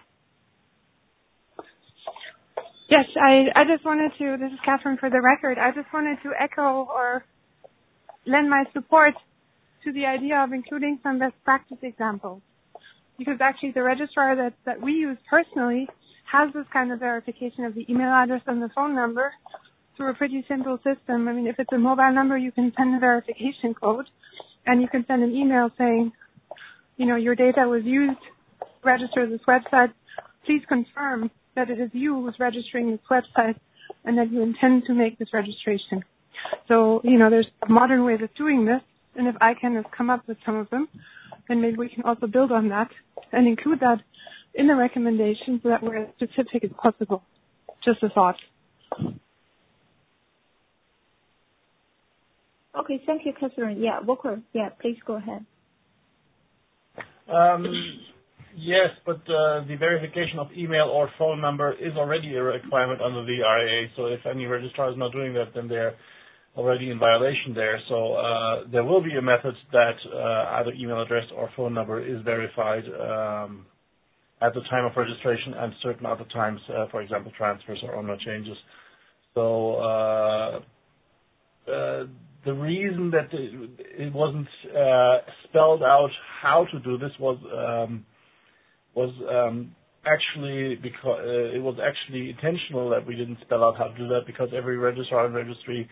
Yes, I just wanted to, this is Catherine for the record, I just wanted to echo or lend my support to the idea of including some best practice examples. Because actually the registrar that we use personally has this kind of verification of the email address and the phone number through a pretty simple system. I mean, if it's a mobile number, you can send a verification code and you can send an email saying, you know, your data was used to register this website. Please confirm that it is you who's registering this website and that you intend to make this registration. So, you know, there's modern ways of doing this, and if ICANN has come up with some of them, then maybe we can also build on that and include that in the recommendation so that we're as specific as possible. Just a thought. Okay, thank you, Catherine. Yeah, Walker, yeah, please go ahead. Yes, but the verification of email or phone number is already a requirement under the RAA. So if any registrar is not doing that, then they're already in violation there. So there will be a method that either email address or phone number is verified at the time of registration and certain other times, for example, transfers or owner changes. So the reason that it wasn't spelled out how to do this was actually because it was actually intentional that we didn't spell out how to do that, because every registrar and registry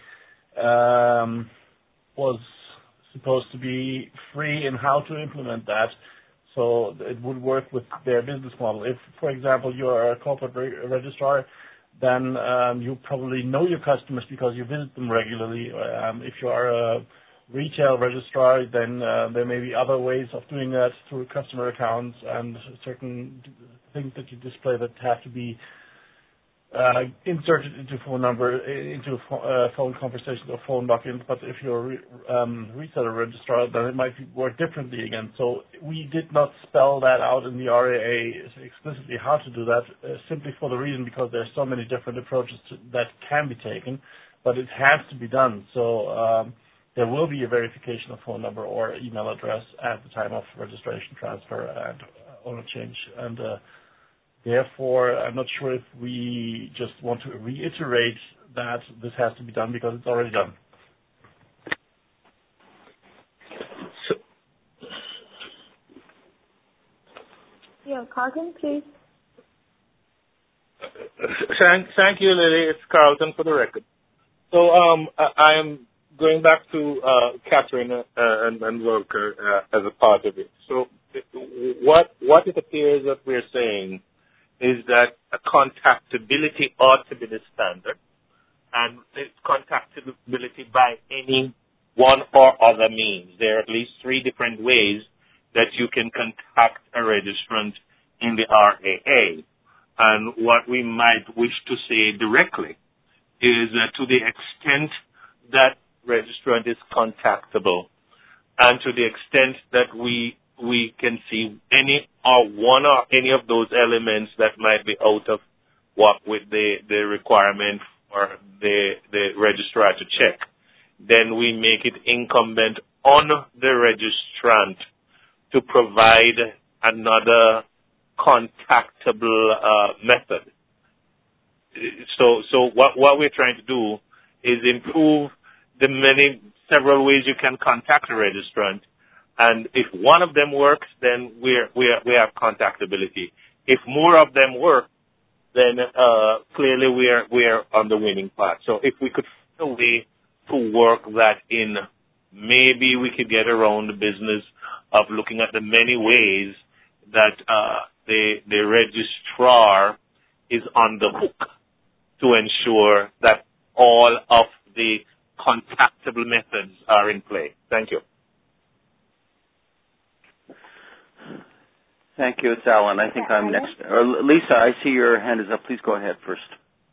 was supposed to be free in how to implement that, so it would work with their business model. If, for example, you are a corporate registrar, then you probably know your customers because you visit them regularly. If you are a retail registrar, then there may be other ways of doing that through customer accounts and certain things that you display that have to be inserted into phone number, into phone conversations or phone logins. But if you're a reseller registrar, then it might work differently again. So we did not spell that out in the RAA explicitly how to do that, simply for the reason because there's so many different approaches that can be taken, but it has to be done. So there will be a verification of phone number or email address at the time of registration, transfer, and owner change. And therefore, I'm not sure if we just want to reiterate that this has to be done because it's already done. Yeah, Carlton, please. Thank you, Lily. It's Carlton for the record. So I am going back to Catherine and Volker as a part of it. So what it appears that we're saying is that a contactability ought to be the standard, and it's contactability by any one or other means. There are at least 3 different ways that you can contact a registrant in the RAA. And what we might wish to say directly is to the extent that registrant is contactable, and to the extent that we we can see any or one or any of those elements that might be out of what with the requirement for the registrar to check, then we make it incumbent on the registrant to provide another contactable method. So what we're trying to do is improve the several ways you can contact a registrant, and if one of them works, then we have contactability. If more of them work, then clearly we are on the winning path. So if we could find a way to work that in, maybe we could get around the business of looking at the many ways that the registrar is on the hook to ensure that all of the contactable methods are in play. Thank you. Thank you. It's Alan. I think I'm next. Lisa, I see your hand is up. Please go ahead first.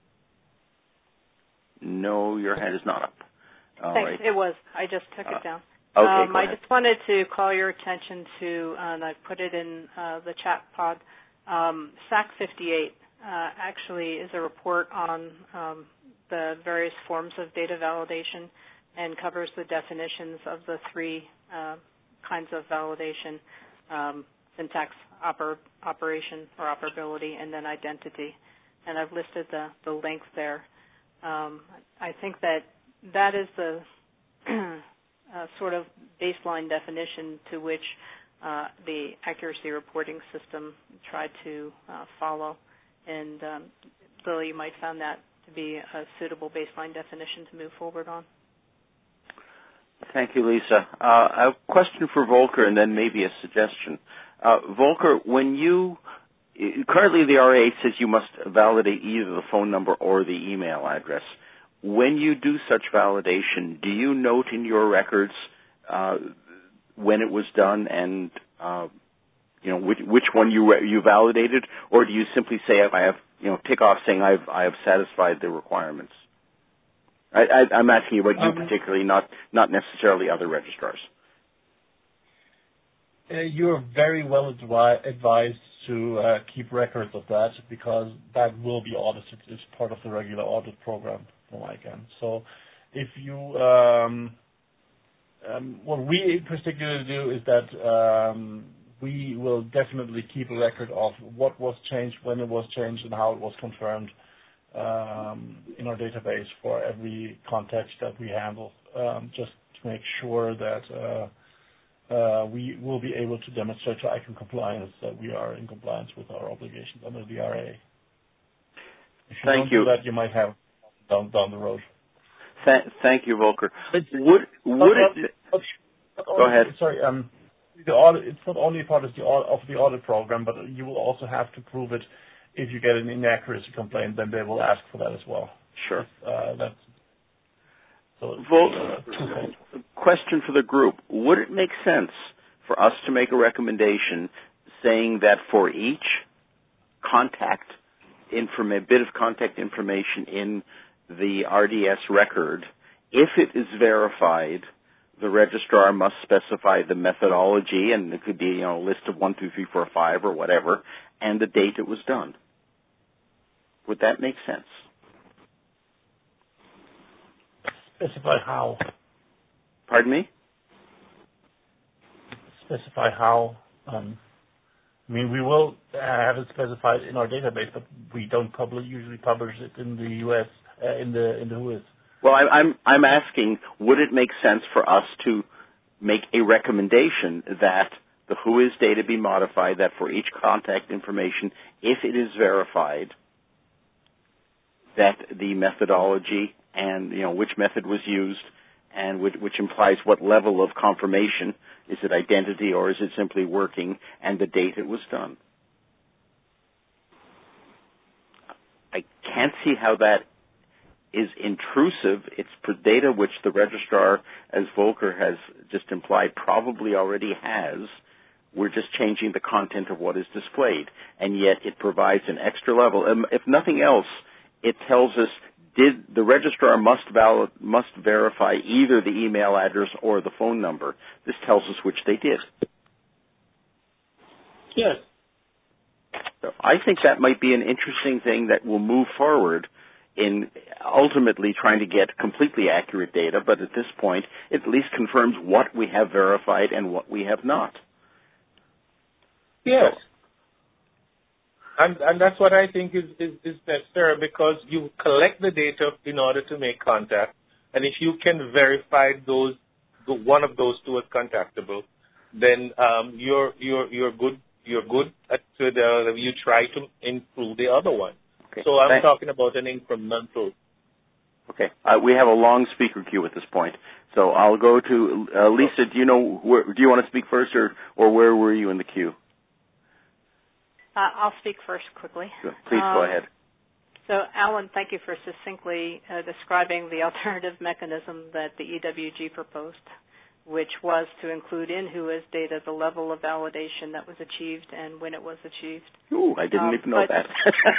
No, your hand is not up. All Thanks. right. It was. I just took it down. Okay, I just wanted to call your attention to, and I put it in the chat pod, SAC 58 actually is a report on the various forms of data validation and covers the definitions of the three kinds of validation, syntax, operation or operability, and then identity. And I've listed the link there. I think that is the sort of baseline definition to which the accuracy reporting system tried to follow. And Lily, you might find that to be a suitable baseline definition to move forward on. Thank you, Lisa. A question for Volker and then maybe a suggestion. Volker, currently the RA says you must validate either the phone number or the email address. When you do such validation, do you note in your records when it was done and which one you validated, or do you simply say I have tick off saying I have satisfied the requirements? I'm asking you about you particularly, not necessarily other registrars. You're very well advised to keep records of that, because that will be audited. It's part of the regular audit program from ICANN. So if you, what we particularly do is that we will definitely keep a record of what was changed, when it was changed, and how it was confirmed in our database for every context that we handle, just to make sure that we will be able to demonstrate to ICANN compliance that we are in compliance with our obligations under the RA. If you don't do that, you might have down the road. Thank you, Volker. Go ahead. Sorry. The audit, it's not only part of the audit program, but you will also have to prove it. If you get an inaccuracy complaint, then they will ask for that as well. Sure. Twofold. Question for the group. Would it make sense for us to make a recommendation saying that for each bit of contact information in the RDS record, if it is verified, the registrar must specify the methodology, and it could be a list of 1, 2, 3, 4, 5 or whatever, and the date it was done? Would that make sense? Specify how? Pardon me? Specify how? We will have it specified in our database, but we don't usually publish it in the U.S. in the WHOIS. Well, I'm asking, would it make sense for us to make a recommendation that the WHOIS data be modified, that for each contact information, if it is verified, that the methodology and which method was used, and which implies what level of confirmation, is it identity or is it simply working, and the date it was done? I can't see how that is intrusive. It's data which the registrar, as Volker has just implied, probably already has. We're just changing the content of what is displayed, and yet it provides an extra level. If nothing else, it tells us the registrar must verify either the email address or the phone number. This tells us which they did. Yes. So I think that might be an interesting thing that will move forward in ultimately trying to get completely accurate data, but at this point, it at least confirms what we have verified and what we have not. Yes. And that's what I think is necessary, because you collect the data in order to make contact, and if you can verify one of those two as contactable, then you're good. You're good you try to improve the other one. Okay. So I'm talking about an incremental. Okay. We have a long speaker queue at this point, so I'll go to Lisa. Do you want to speak first, or where were you in the queue? I'll speak first quickly. Sure. Please go ahead. So, Alan, thank you for succinctly describing the alternative mechanism that the EWG proposed, which was to include in WHOIS data the level of validation that was achieved and when it was achieved. Ooh, I didn't even know that.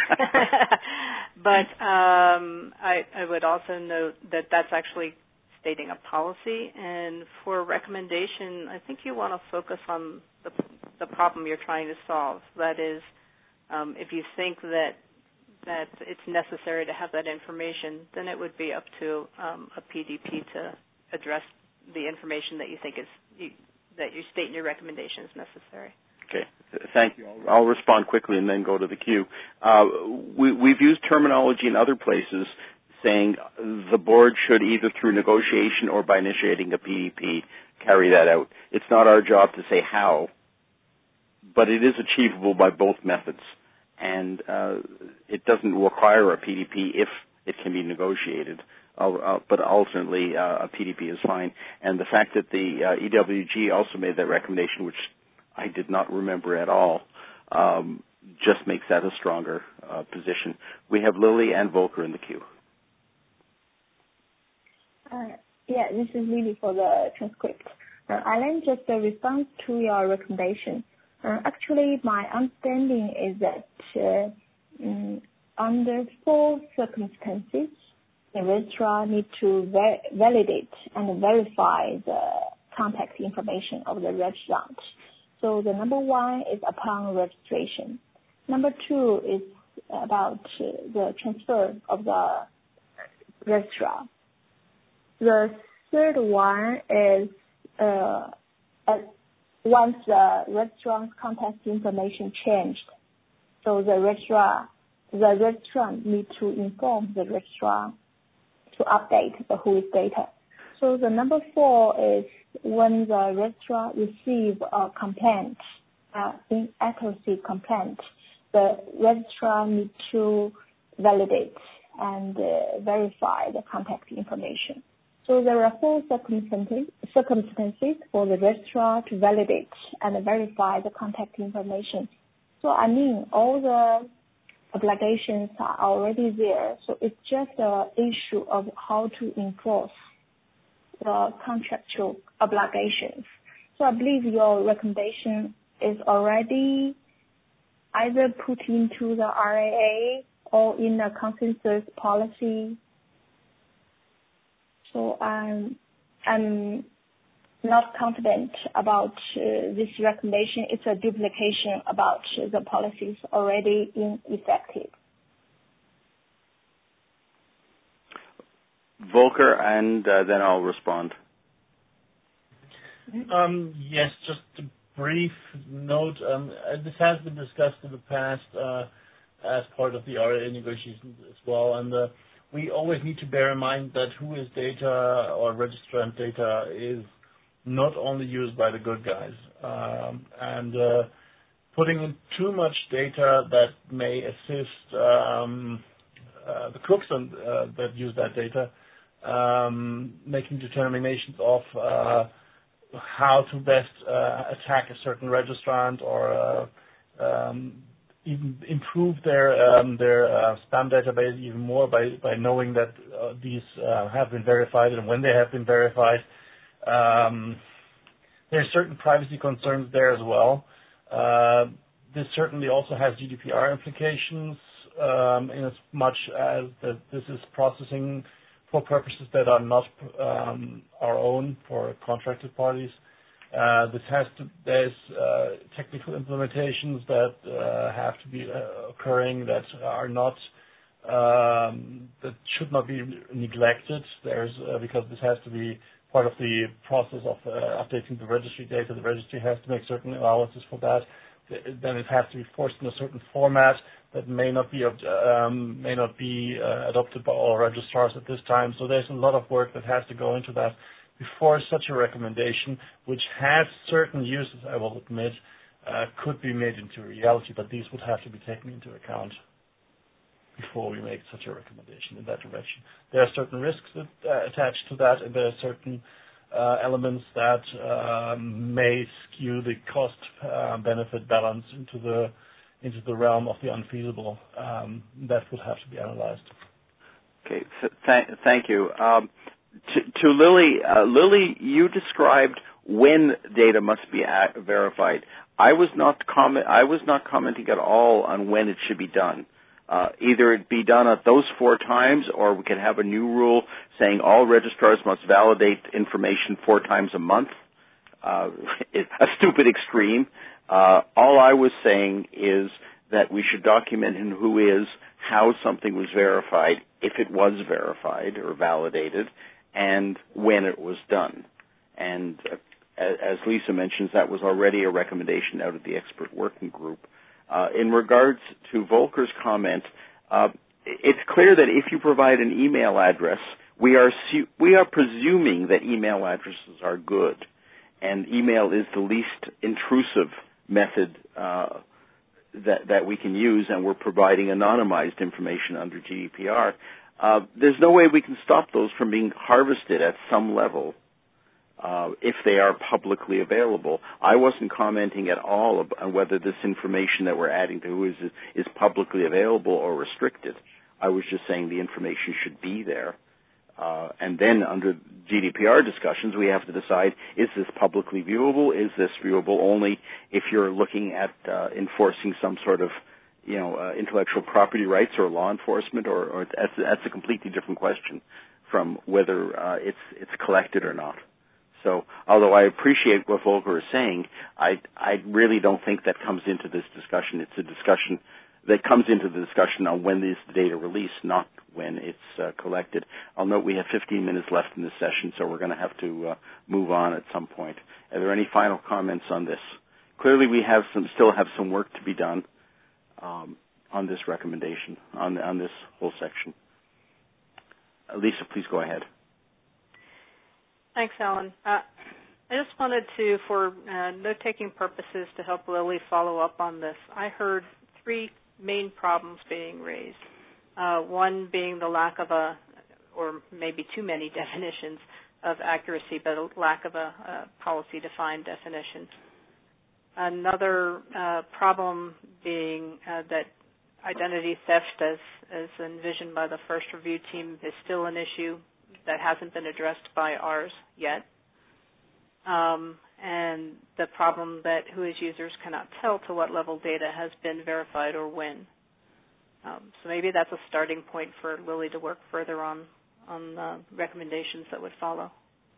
But I would also note that that's actually stating a policy, and for a recommendation, I think you want to focus on the problem you're trying to solve. That is, if you think that it's necessary to have that information, then it would be up to a PDP to address the information that you think that you state in your recommendation is necessary. Okay, thank you. I'll respond quickly and then go to the queue. We've used terminology in other places saying the board should either through negotiation or by initiating a PDP carry that out. It's not our job to say how, but it is achievable by both methods, and it doesn't require a PDP if it can be negotiated. But ultimately, a PDP is fine. And the fact that the EWG also made that recommendation, which I did not remember at all, just makes that a stronger position. We have Lily and Volker in the queue. This is Lily for the transcript. Alan, just a response to your recommendation. Actually, my understanding is that under 4 circumstances, the registrar needs to validate and verify the contact information of the registrant. So the number 1 is upon registration. Number 2 is about the transfer of the registrar. The third one is once the registrant's contact information changed, so the registrant needs to inform the registrar to update the WHOIS data. So the number 4 is when the registrar receives a complaint, inaccuracy complaint, the registrar needs to validate and verify the contact information. So there are 4 circumstances for the registrar to validate and verify the contact information. So I mean, all the obligations are already there. So it's just an issue of how to enforce the contractual obligations. So I believe your recommendation is already either put into the RAA or in the consensus policy. So I'm not confident about this recommendation. It's a duplication about the policies already in effect. Volker, and then I'll respond. Yes, just a brief note. This has been discussed in the past as part of the RAA negotiations as well, and we always need to bear in mind that WHOIS data or registrant data is not only used by the good guys, and putting in too much data that may assist the crooks that use that data, making determinations of how to best attack a certain registrant or even improve their spam database even more by knowing that these have been verified and when they have been verified. There are certain privacy concerns there as well. This certainly also has GDPR implications in as much as that this is processing for purposes that are not our own for contracted parties. There's technical implementations that have to be occurring that are not that should not be neglected. Because this has to be part of the process of updating the registry data. The registry has to make certain allowances for that. Then it has to be forced in a certain format that may not be adopted by all registrars at this time. So there's a lot of work that has to go into that before such a recommendation, which has certain uses, I will admit, could be made into reality, but these would have to be taken into account before we make such a recommendation in that direction. There are certain risks attached to that, and there are certain elements that may skew the cost-benefit balance into the realm of the unfeasible. That would have to be analyzed. Okay, thank you. To Lily, you described when data must be verified. I was not commenting at all on when it should be done. Either it be done at those 4 times, or we could have a new rule saying all registrars must validate information 4 times a month. A stupid extreme. All I was saying is that we should document in who is, how something was verified, if it was verified or validated, and when it was done. And as Lisa mentions, that was already a recommendation out of the expert working group. In regards to Volker's comment, it's clear that if you provide an email address, we are presuming that email addresses are good, and email is the least intrusive method that we can use, and we're providing anonymized information under GDPR. There's no way we can stop those from being harvested at some level if they are publicly available. I wasn't commenting at all on whether this information that we're adding to is publicly available or restricted. I was just saying the information should be there. And then under GDPR discussions, we have to decide, is this publicly viewable? Is this viewable only if you're looking at enforcing some sort of intellectual property rights or law enforcement, or that's a completely different question from whether it's collected or not. So, although I appreciate what Volker is saying, I really don't think that comes into this discussion. It's a discussion that comes into the discussion on when is the data released, not when it's collected. I'll note we have 15 minutes left in this session, so we're going to have to move on at some point. Are there any final comments on this? Clearly, we still have some work to be done on this recommendation, on this whole section. Lisa, please go ahead. Thanks, Alan. I just wanted to, for note-taking purposes, to help Lily follow up on this. I heard 3 main problems being raised. One being the lack of or maybe too many definitions of accuracy, but a lack of a policy-defined definition. Another problem being that identity theft, as envisioned by the first review team, is still an issue that hasn't been addressed by ours yet. And the problem that WHOIS users cannot tell to what level data has been verified or when. So maybe that's a starting point for Lily to work further on the recommendations that would follow.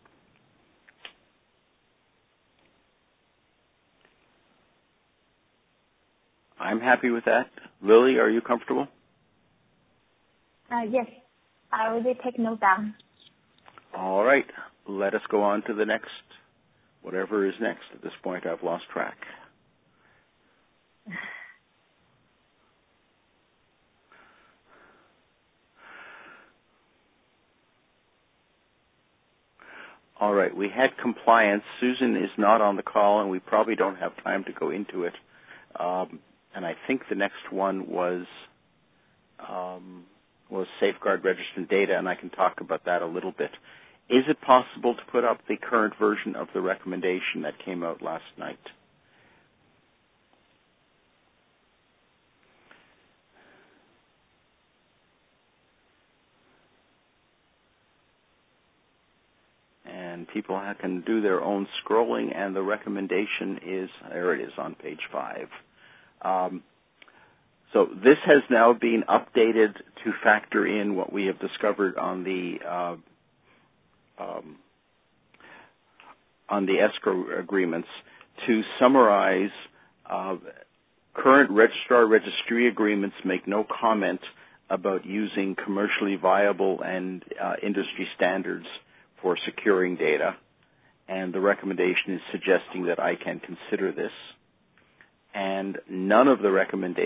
I'm happy with that. Lily, are you comfortable? Yes, I will take note down. All right. Let us go on to the next, whatever is next. At this point, I've lost track. All right. We had compliance. Susan is not on the call, and we probably don't have time to go into it. And I think the next one was safeguard registrant data, and I can talk about that a little bit. Is it possible to put up the current version of the recommendation that came out last night? And people can do their own scrolling, and the recommendation is, there it is on page 5. So this has now been updated to factor in what we have discovered on the on the escrow agreements to summarize current registrar-registry agreements make no comment about using commercially viable and industry standards for securing data, and the recommendation is suggesting that ICANN consider this. And none of the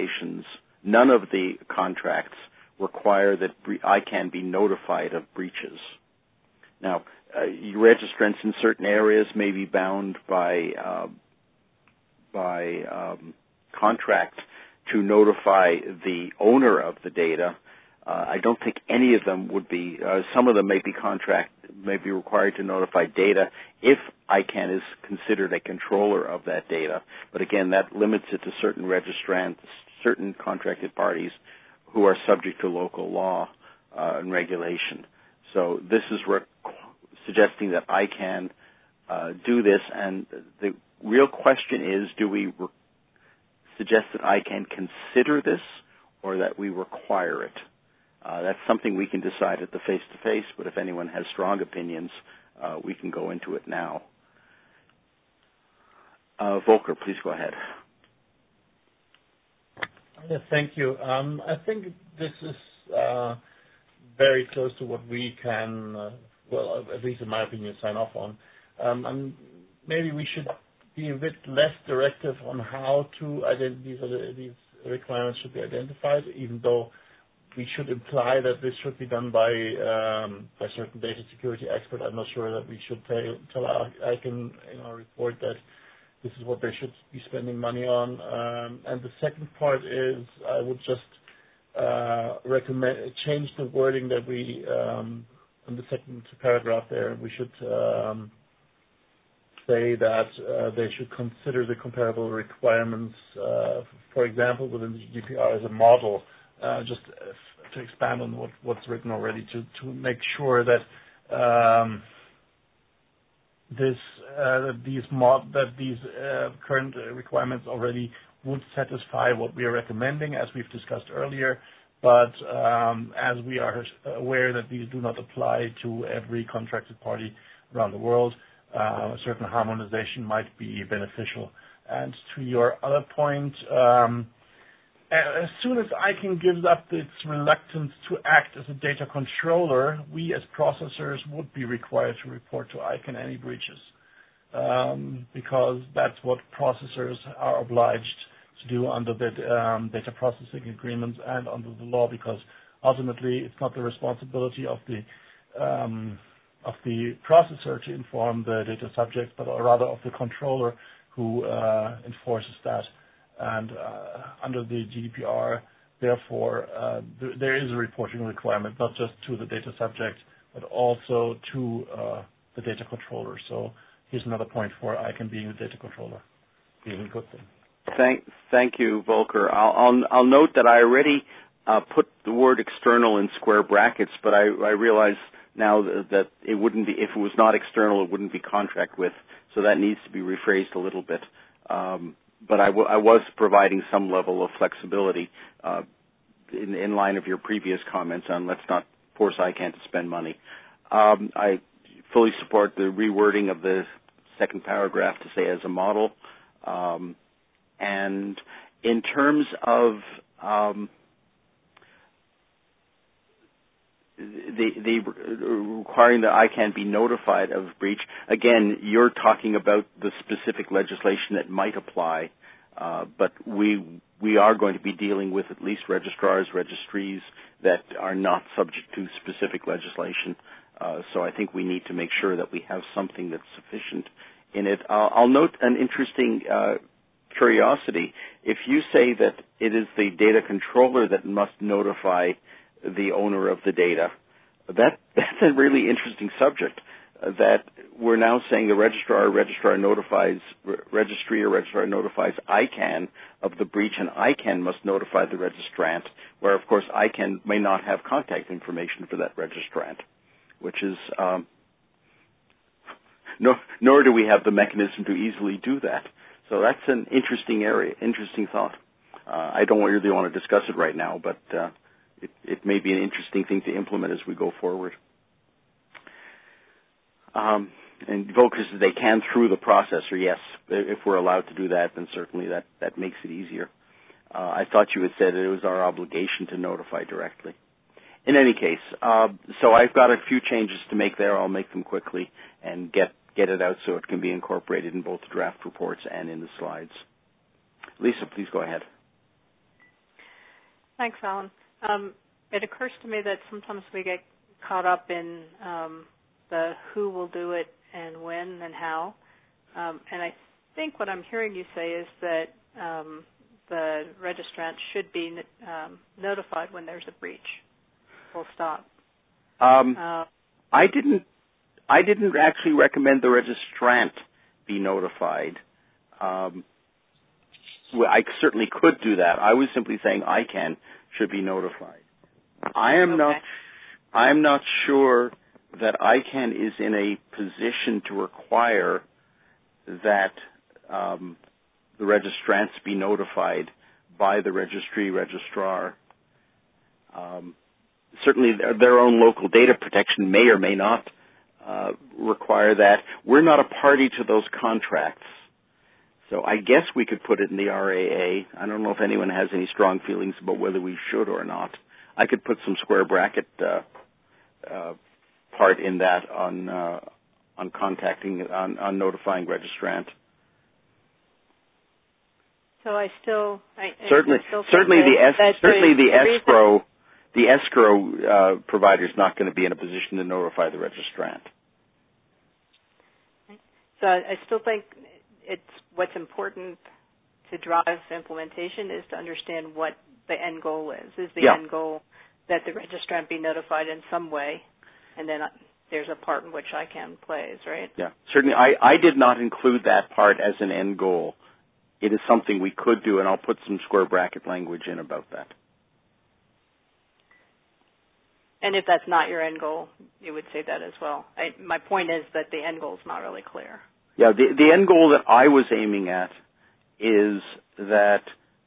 contracts require that ICANN be notified of breaches. Now, registrants in certain areas may be bound by contract to notify the owner of the data. I don't think any of them would be. Some of them may be required to notify data if ICANN is considered a controller of that data. But again, that limits it to certain registrants, certain contracted parties who are subject to local law and regulation. So this is suggesting that ICANN do this, and the real question is, do we suggest that ICANN consider this or that we require it? That's something we can decide at the face-to-face, but if anyone has strong opinions, we can go into it now. Volker, please go ahead. Yes, thank you. I think this is very close to what we can, well, at least in my opinion, sign off on. And maybe we should be a bit less directive on how to these requirements should be identified, even though we should imply that this should be done by certain data security expert. I'm not sure that we should tell ICANN in our report that this is what they should be spending money on. And the second part is I would just recommend change the wording that we in the second paragraph there. We should say that they should consider the comparable requirements, for example, within the GDPR as a model. Just to expand on what's written already, to make sure that these current requirements already would satisfy what we are recommending, as we've discussed earlier. But as we are aware that these do not apply to every contracted party around the world, a certain harmonization might be beneficial. And to your other point, as soon as ICANN gives up its reluctance to act as a data controller, we as processors would be required to report to ICANN any breaches, because that's what processors are obliged to do under the data processing agreements and under the law, because ultimately it's not the responsibility of the processor to inform the data subject, but rather of the controller who enforces that. And under the GDPR, therefore, there is a reporting requirement, not just to the data subject, but also to the data controller. So here's another point for ICANN being a data controller, being a good thing. Thank you, Volker. I'll note that I already put the word external in square brackets, but I realize now that it wouldn't be, if it was not external, it wouldn't be contract with. So that needs to be rephrased a little bit. But I was providing some level of flexibility in line of your previous comments on let's not force ICANN to spend money. I fully support the rewording of the second paragraph to say as a model. And in terms of the requiring that ICANN be notified of breach, again, you're talking about the specific legislation that might apply, but we are going to be dealing with at least registrars, registries that are not subject to specific legislation. So I think we need to make sure that we have something that's sufficient in it. I'll note an interesting curiosity. If you say that it is the data controller that must notify the owner of the data, that's a really interesting subject, that we're now saying the registry notifies ICANN of the breach, and ICANN must notify the registrant, where, of course, ICANN may not have contact information for that registrant, which is nor do we have the mechanism to easily do that. So that's an interesting thought. I don't really want to discuss it right now, but it may be an interesting thing to implement as we go forward. invoke as they can through the processor. Yes, if we're allowed to do that, then certainly that makes it easier. I thought you had said it was our obligation to notify directly. In any case, so I've got a few changes to make there. I'll make them quickly and get it out so it can be incorporated in both the draft reports and in the slides. Lisa, please go ahead. Thanks, Alan. It occurs to me that sometimes we get caught up in the who will do it and when and how. And I think what I'm hearing you say is that the registrant should be notified when there's a breach. Full stop. I didn't actually recommend the registrant be notified. I certainly could do that. I was simply saying ICANN should be notified. I am not sure that ICANN is in a position to require that the registrants be notified by the registry registrar. Certainly their own local data protection may or may not require that. We're not a party to those contracts. So I guess we could put it in the RAA. I don't know if anyone has any strong feelings about whether we should or not. I could put some square bracket part in that on contacting, on notifying registrant. So I still certainly the escrow provider is not going to be in a position to notify the registrant. So I still think what's important to drive implementation is to understand what the end goal is. Is the end goal that the registrant be notified in some way, and then there's a part in which ICANN plays, right? Yeah, certainly. I did not include that part as an end goal. It is something we could do, and I'll put some square bracket language in about that. And if that's not your end goal, you would say that as well. My point is that the end goal is not really clear. Yeah, the end goal that I was aiming at is that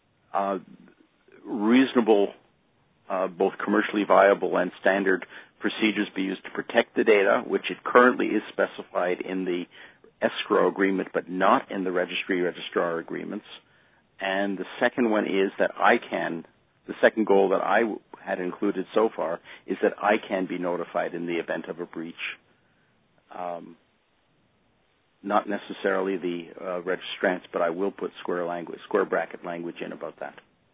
reasonable, both commercially viable and standard procedures be used to protect the data, which it currently is specified in the escrow agreement, but not in the registry-registrar agreements. And the second one is that ICANN, the second goal that I had included so far, is that ICANN be notified in the event of a breach. Not necessarily the registrants, but I will put square bracket language in about that.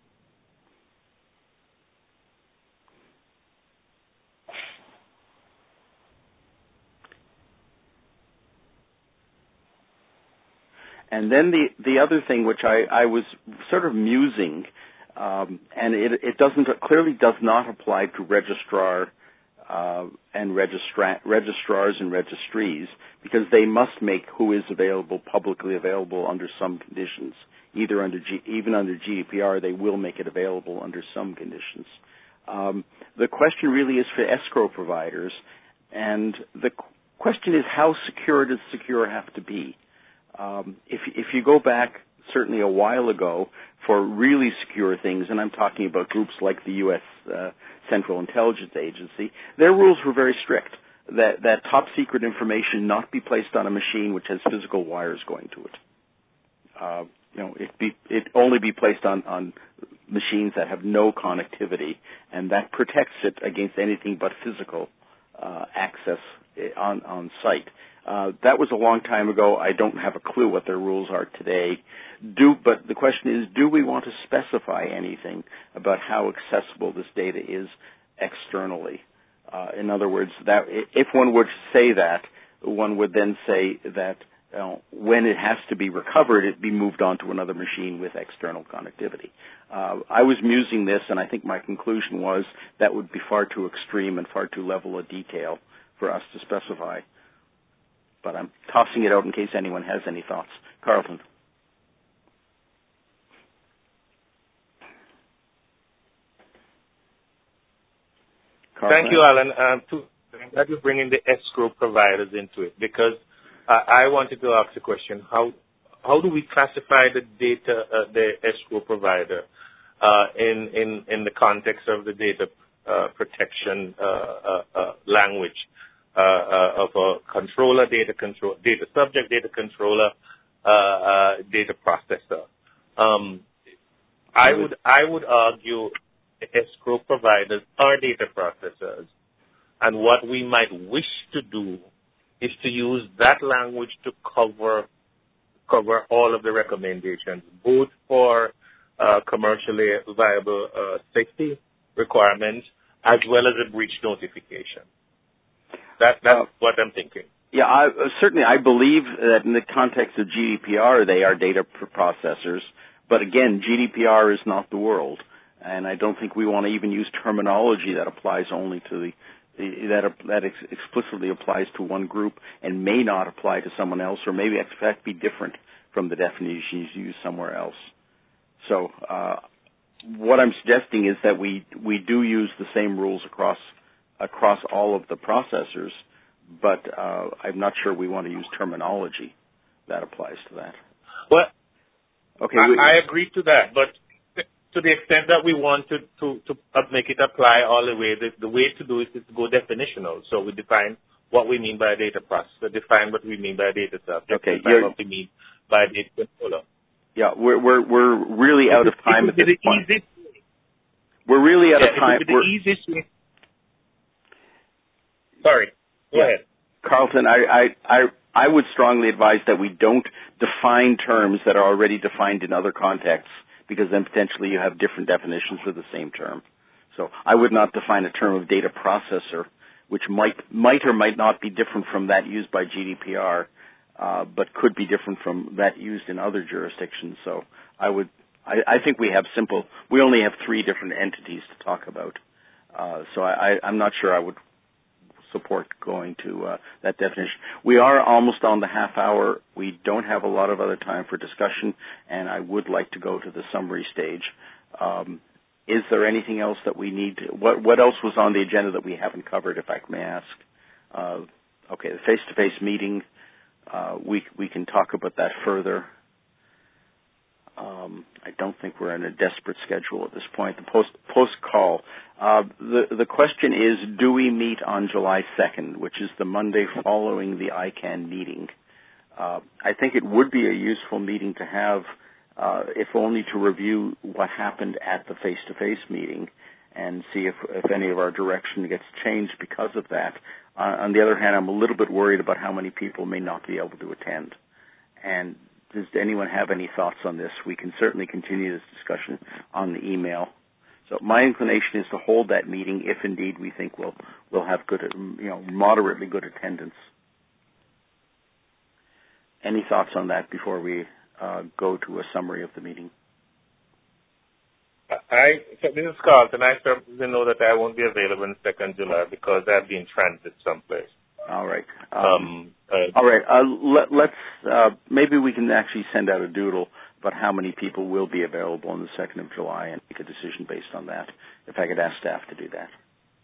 And then the other thing, which I was sort of musing, and it clearly does not apply to registrar and registrars and registries, because they must make who is available publicly available under some conditions. Even under GDPR, they will make it available under some conditions. The question really is for escrow providers, and the question is, how secure does secure have to be? If you go back certainly a while ago for really secure things, and I'm talking about groups like the U.S. Central Intelligence Agency, their rules were very strict, that top secret information not be placed on a machine which has physical wires going to it. It only be placed on machines that have no connectivity, and that protects it against anything but physical access on site. That was a long time ago. I don't have a clue what their rules are today. But the question is, do we want to specify anything about how accessible this data is externally? In other words, that if one were to say that, one would then say that when it has to be recovered, it be moved on to another machine with external connectivity. I was musing this, and I think my conclusion was that would be far too extreme and far too level a detail for us to specify. But I'm tossing it out in case anyone has any thoughts. Carlton. Thank you, Alan. That you bring in the escrow providers into it, because I wanted to ask a question: how do we classify the data, the escrow provider, in the context of the data protection language? of a controller, data subject, data controller, data processor. I would argue escrow providers are data processors, and what we might wish to do is to use that language to cover all of the recommendations, both for commercially viable safety requirements as well as a breach notification. That's what I'm thinking. Yeah, certainly I believe that in the context of GDPR, they are data processors. But again, GDPR is not the world, and I don't think we want to even use terminology that applies only to that explicitly applies to one group and may not apply to someone else, or maybe in fact be different from the definitions used somewhere else. So what I'm suggesting is that we do use the same rules across all of the processors, but I'm not sure we want to use terminology that applies to that. Well, okay, I agree to that, but to the extent that we want to make it apply all the way, the way to do it is to go definitional. So we define what we mean by a data processor, define what we mean by a data subject, define what we mean by a data controller. Yeah, we're really out of time at this point. We're really out of time. It would be the easiest way. Sorry, go ahead. Carlton, I would strongly advise that we don't define terms that are already defined in other contexts, because then potentially you have different definitions for the same term. So I would not define a term of data processor, which might or might not be different from that used by GDPR, but could be different from that used in other jurisdictions. So I think we only have 3 different entities to talk about. So I'm not sure I would support going to that definition. We are almost on the half hour. We don't have a lot of other time for discussion, and I would like to go to the summary stage. Is there anything else that we need to, what else was on the agenda that we haven't covered, if I may ask? Okay, the face-to-face meeting, we can talk about that further. I don't think we're in a desperate schedule at this point. The post-call. The question is, do we meet on July 2nd, which is the Monday following the ICANN meeting? I think it would be a useful meeting to have, if only to review what happened at the face-to-face meeting and see if any of our direction gets changed because of that. On the other hand, I'm a little bit worried about how many people may not be able to attend. And does anyone have any thoughts on this? We can certainly continue this discussion on the email. So my inclination is to hold that meeting if indeed we think we'll have good, moderately good attendance. Any thoughts on that before we go to a summary of the meeting? So this is Carlton. I certainly know that I won't be available on 2nd July because I'll be in transit someplace. All right. All right. Let's maybe we can actually send out a doodle about how many people will be available on the 2nd of July and make a decision based on that. If I could ask staff to do that,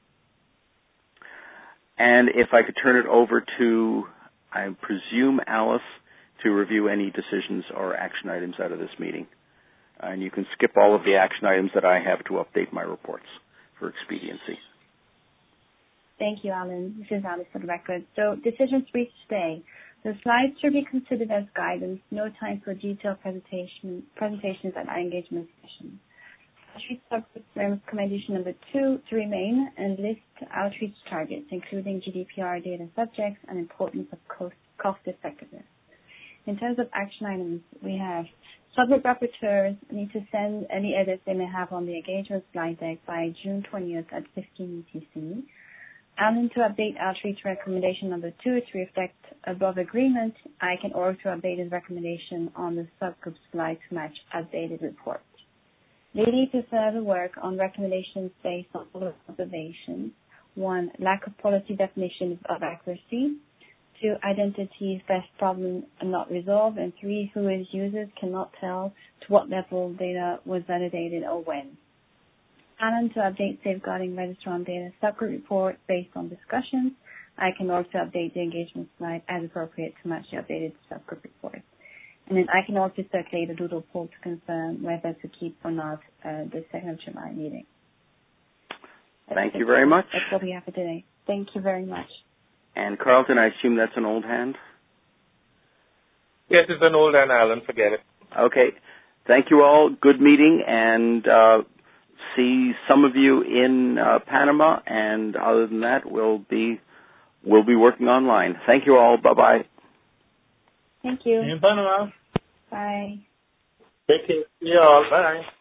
and if I could turn it over to, I presume, Alice to review any decisions or action items out of this meeting, and you can skip all of the action items that I have to update my reports for expediency. Thank you, Alan. This is Alice for the record. So decisions reached today. The slides should be considered as guidance. No time for detailed presentations at our engagement session. Outreach subgroup recommendation number 2 to remain and list outreach targets, including GDPR data subjects and importance of cost effectiveness. In terms of action items, we have subgroup rapporteurs need to send any edits they may have on the engagement slide deck by June 20th at 15 UTC. Alan to update outreach recommendation number 2 to reflect above agreement. I can order to update his recommendation on the subgroup slide to match updated reports. Lady to further work on recommendations based on all observations. 1, lack of policy definition of accuracy. 2, identity theft problem not resolved. And 3, who as users cannot tell to what level data was validated or when. Alan to update safeguarding registrant data subgroup report based on discussions. I can also update the engagement slide as appropriate to match the updated subgroup report. And then I can also circulate a doodle poll to confirm whether to keep or not the 2nd of July meeting. Thank you very much. That's what we have for today. Thank you very much. And Carlton, I assume that's an old hand? Yes, it's an old hand, Alan. Forget it. Okay. Thank you all. Good meeting, and see some of you in Panama. And other than that, we'll be working online. Thank you all. Bye-bye. Thank you. See you in Panama. Bye. Take care. See you all. Bye.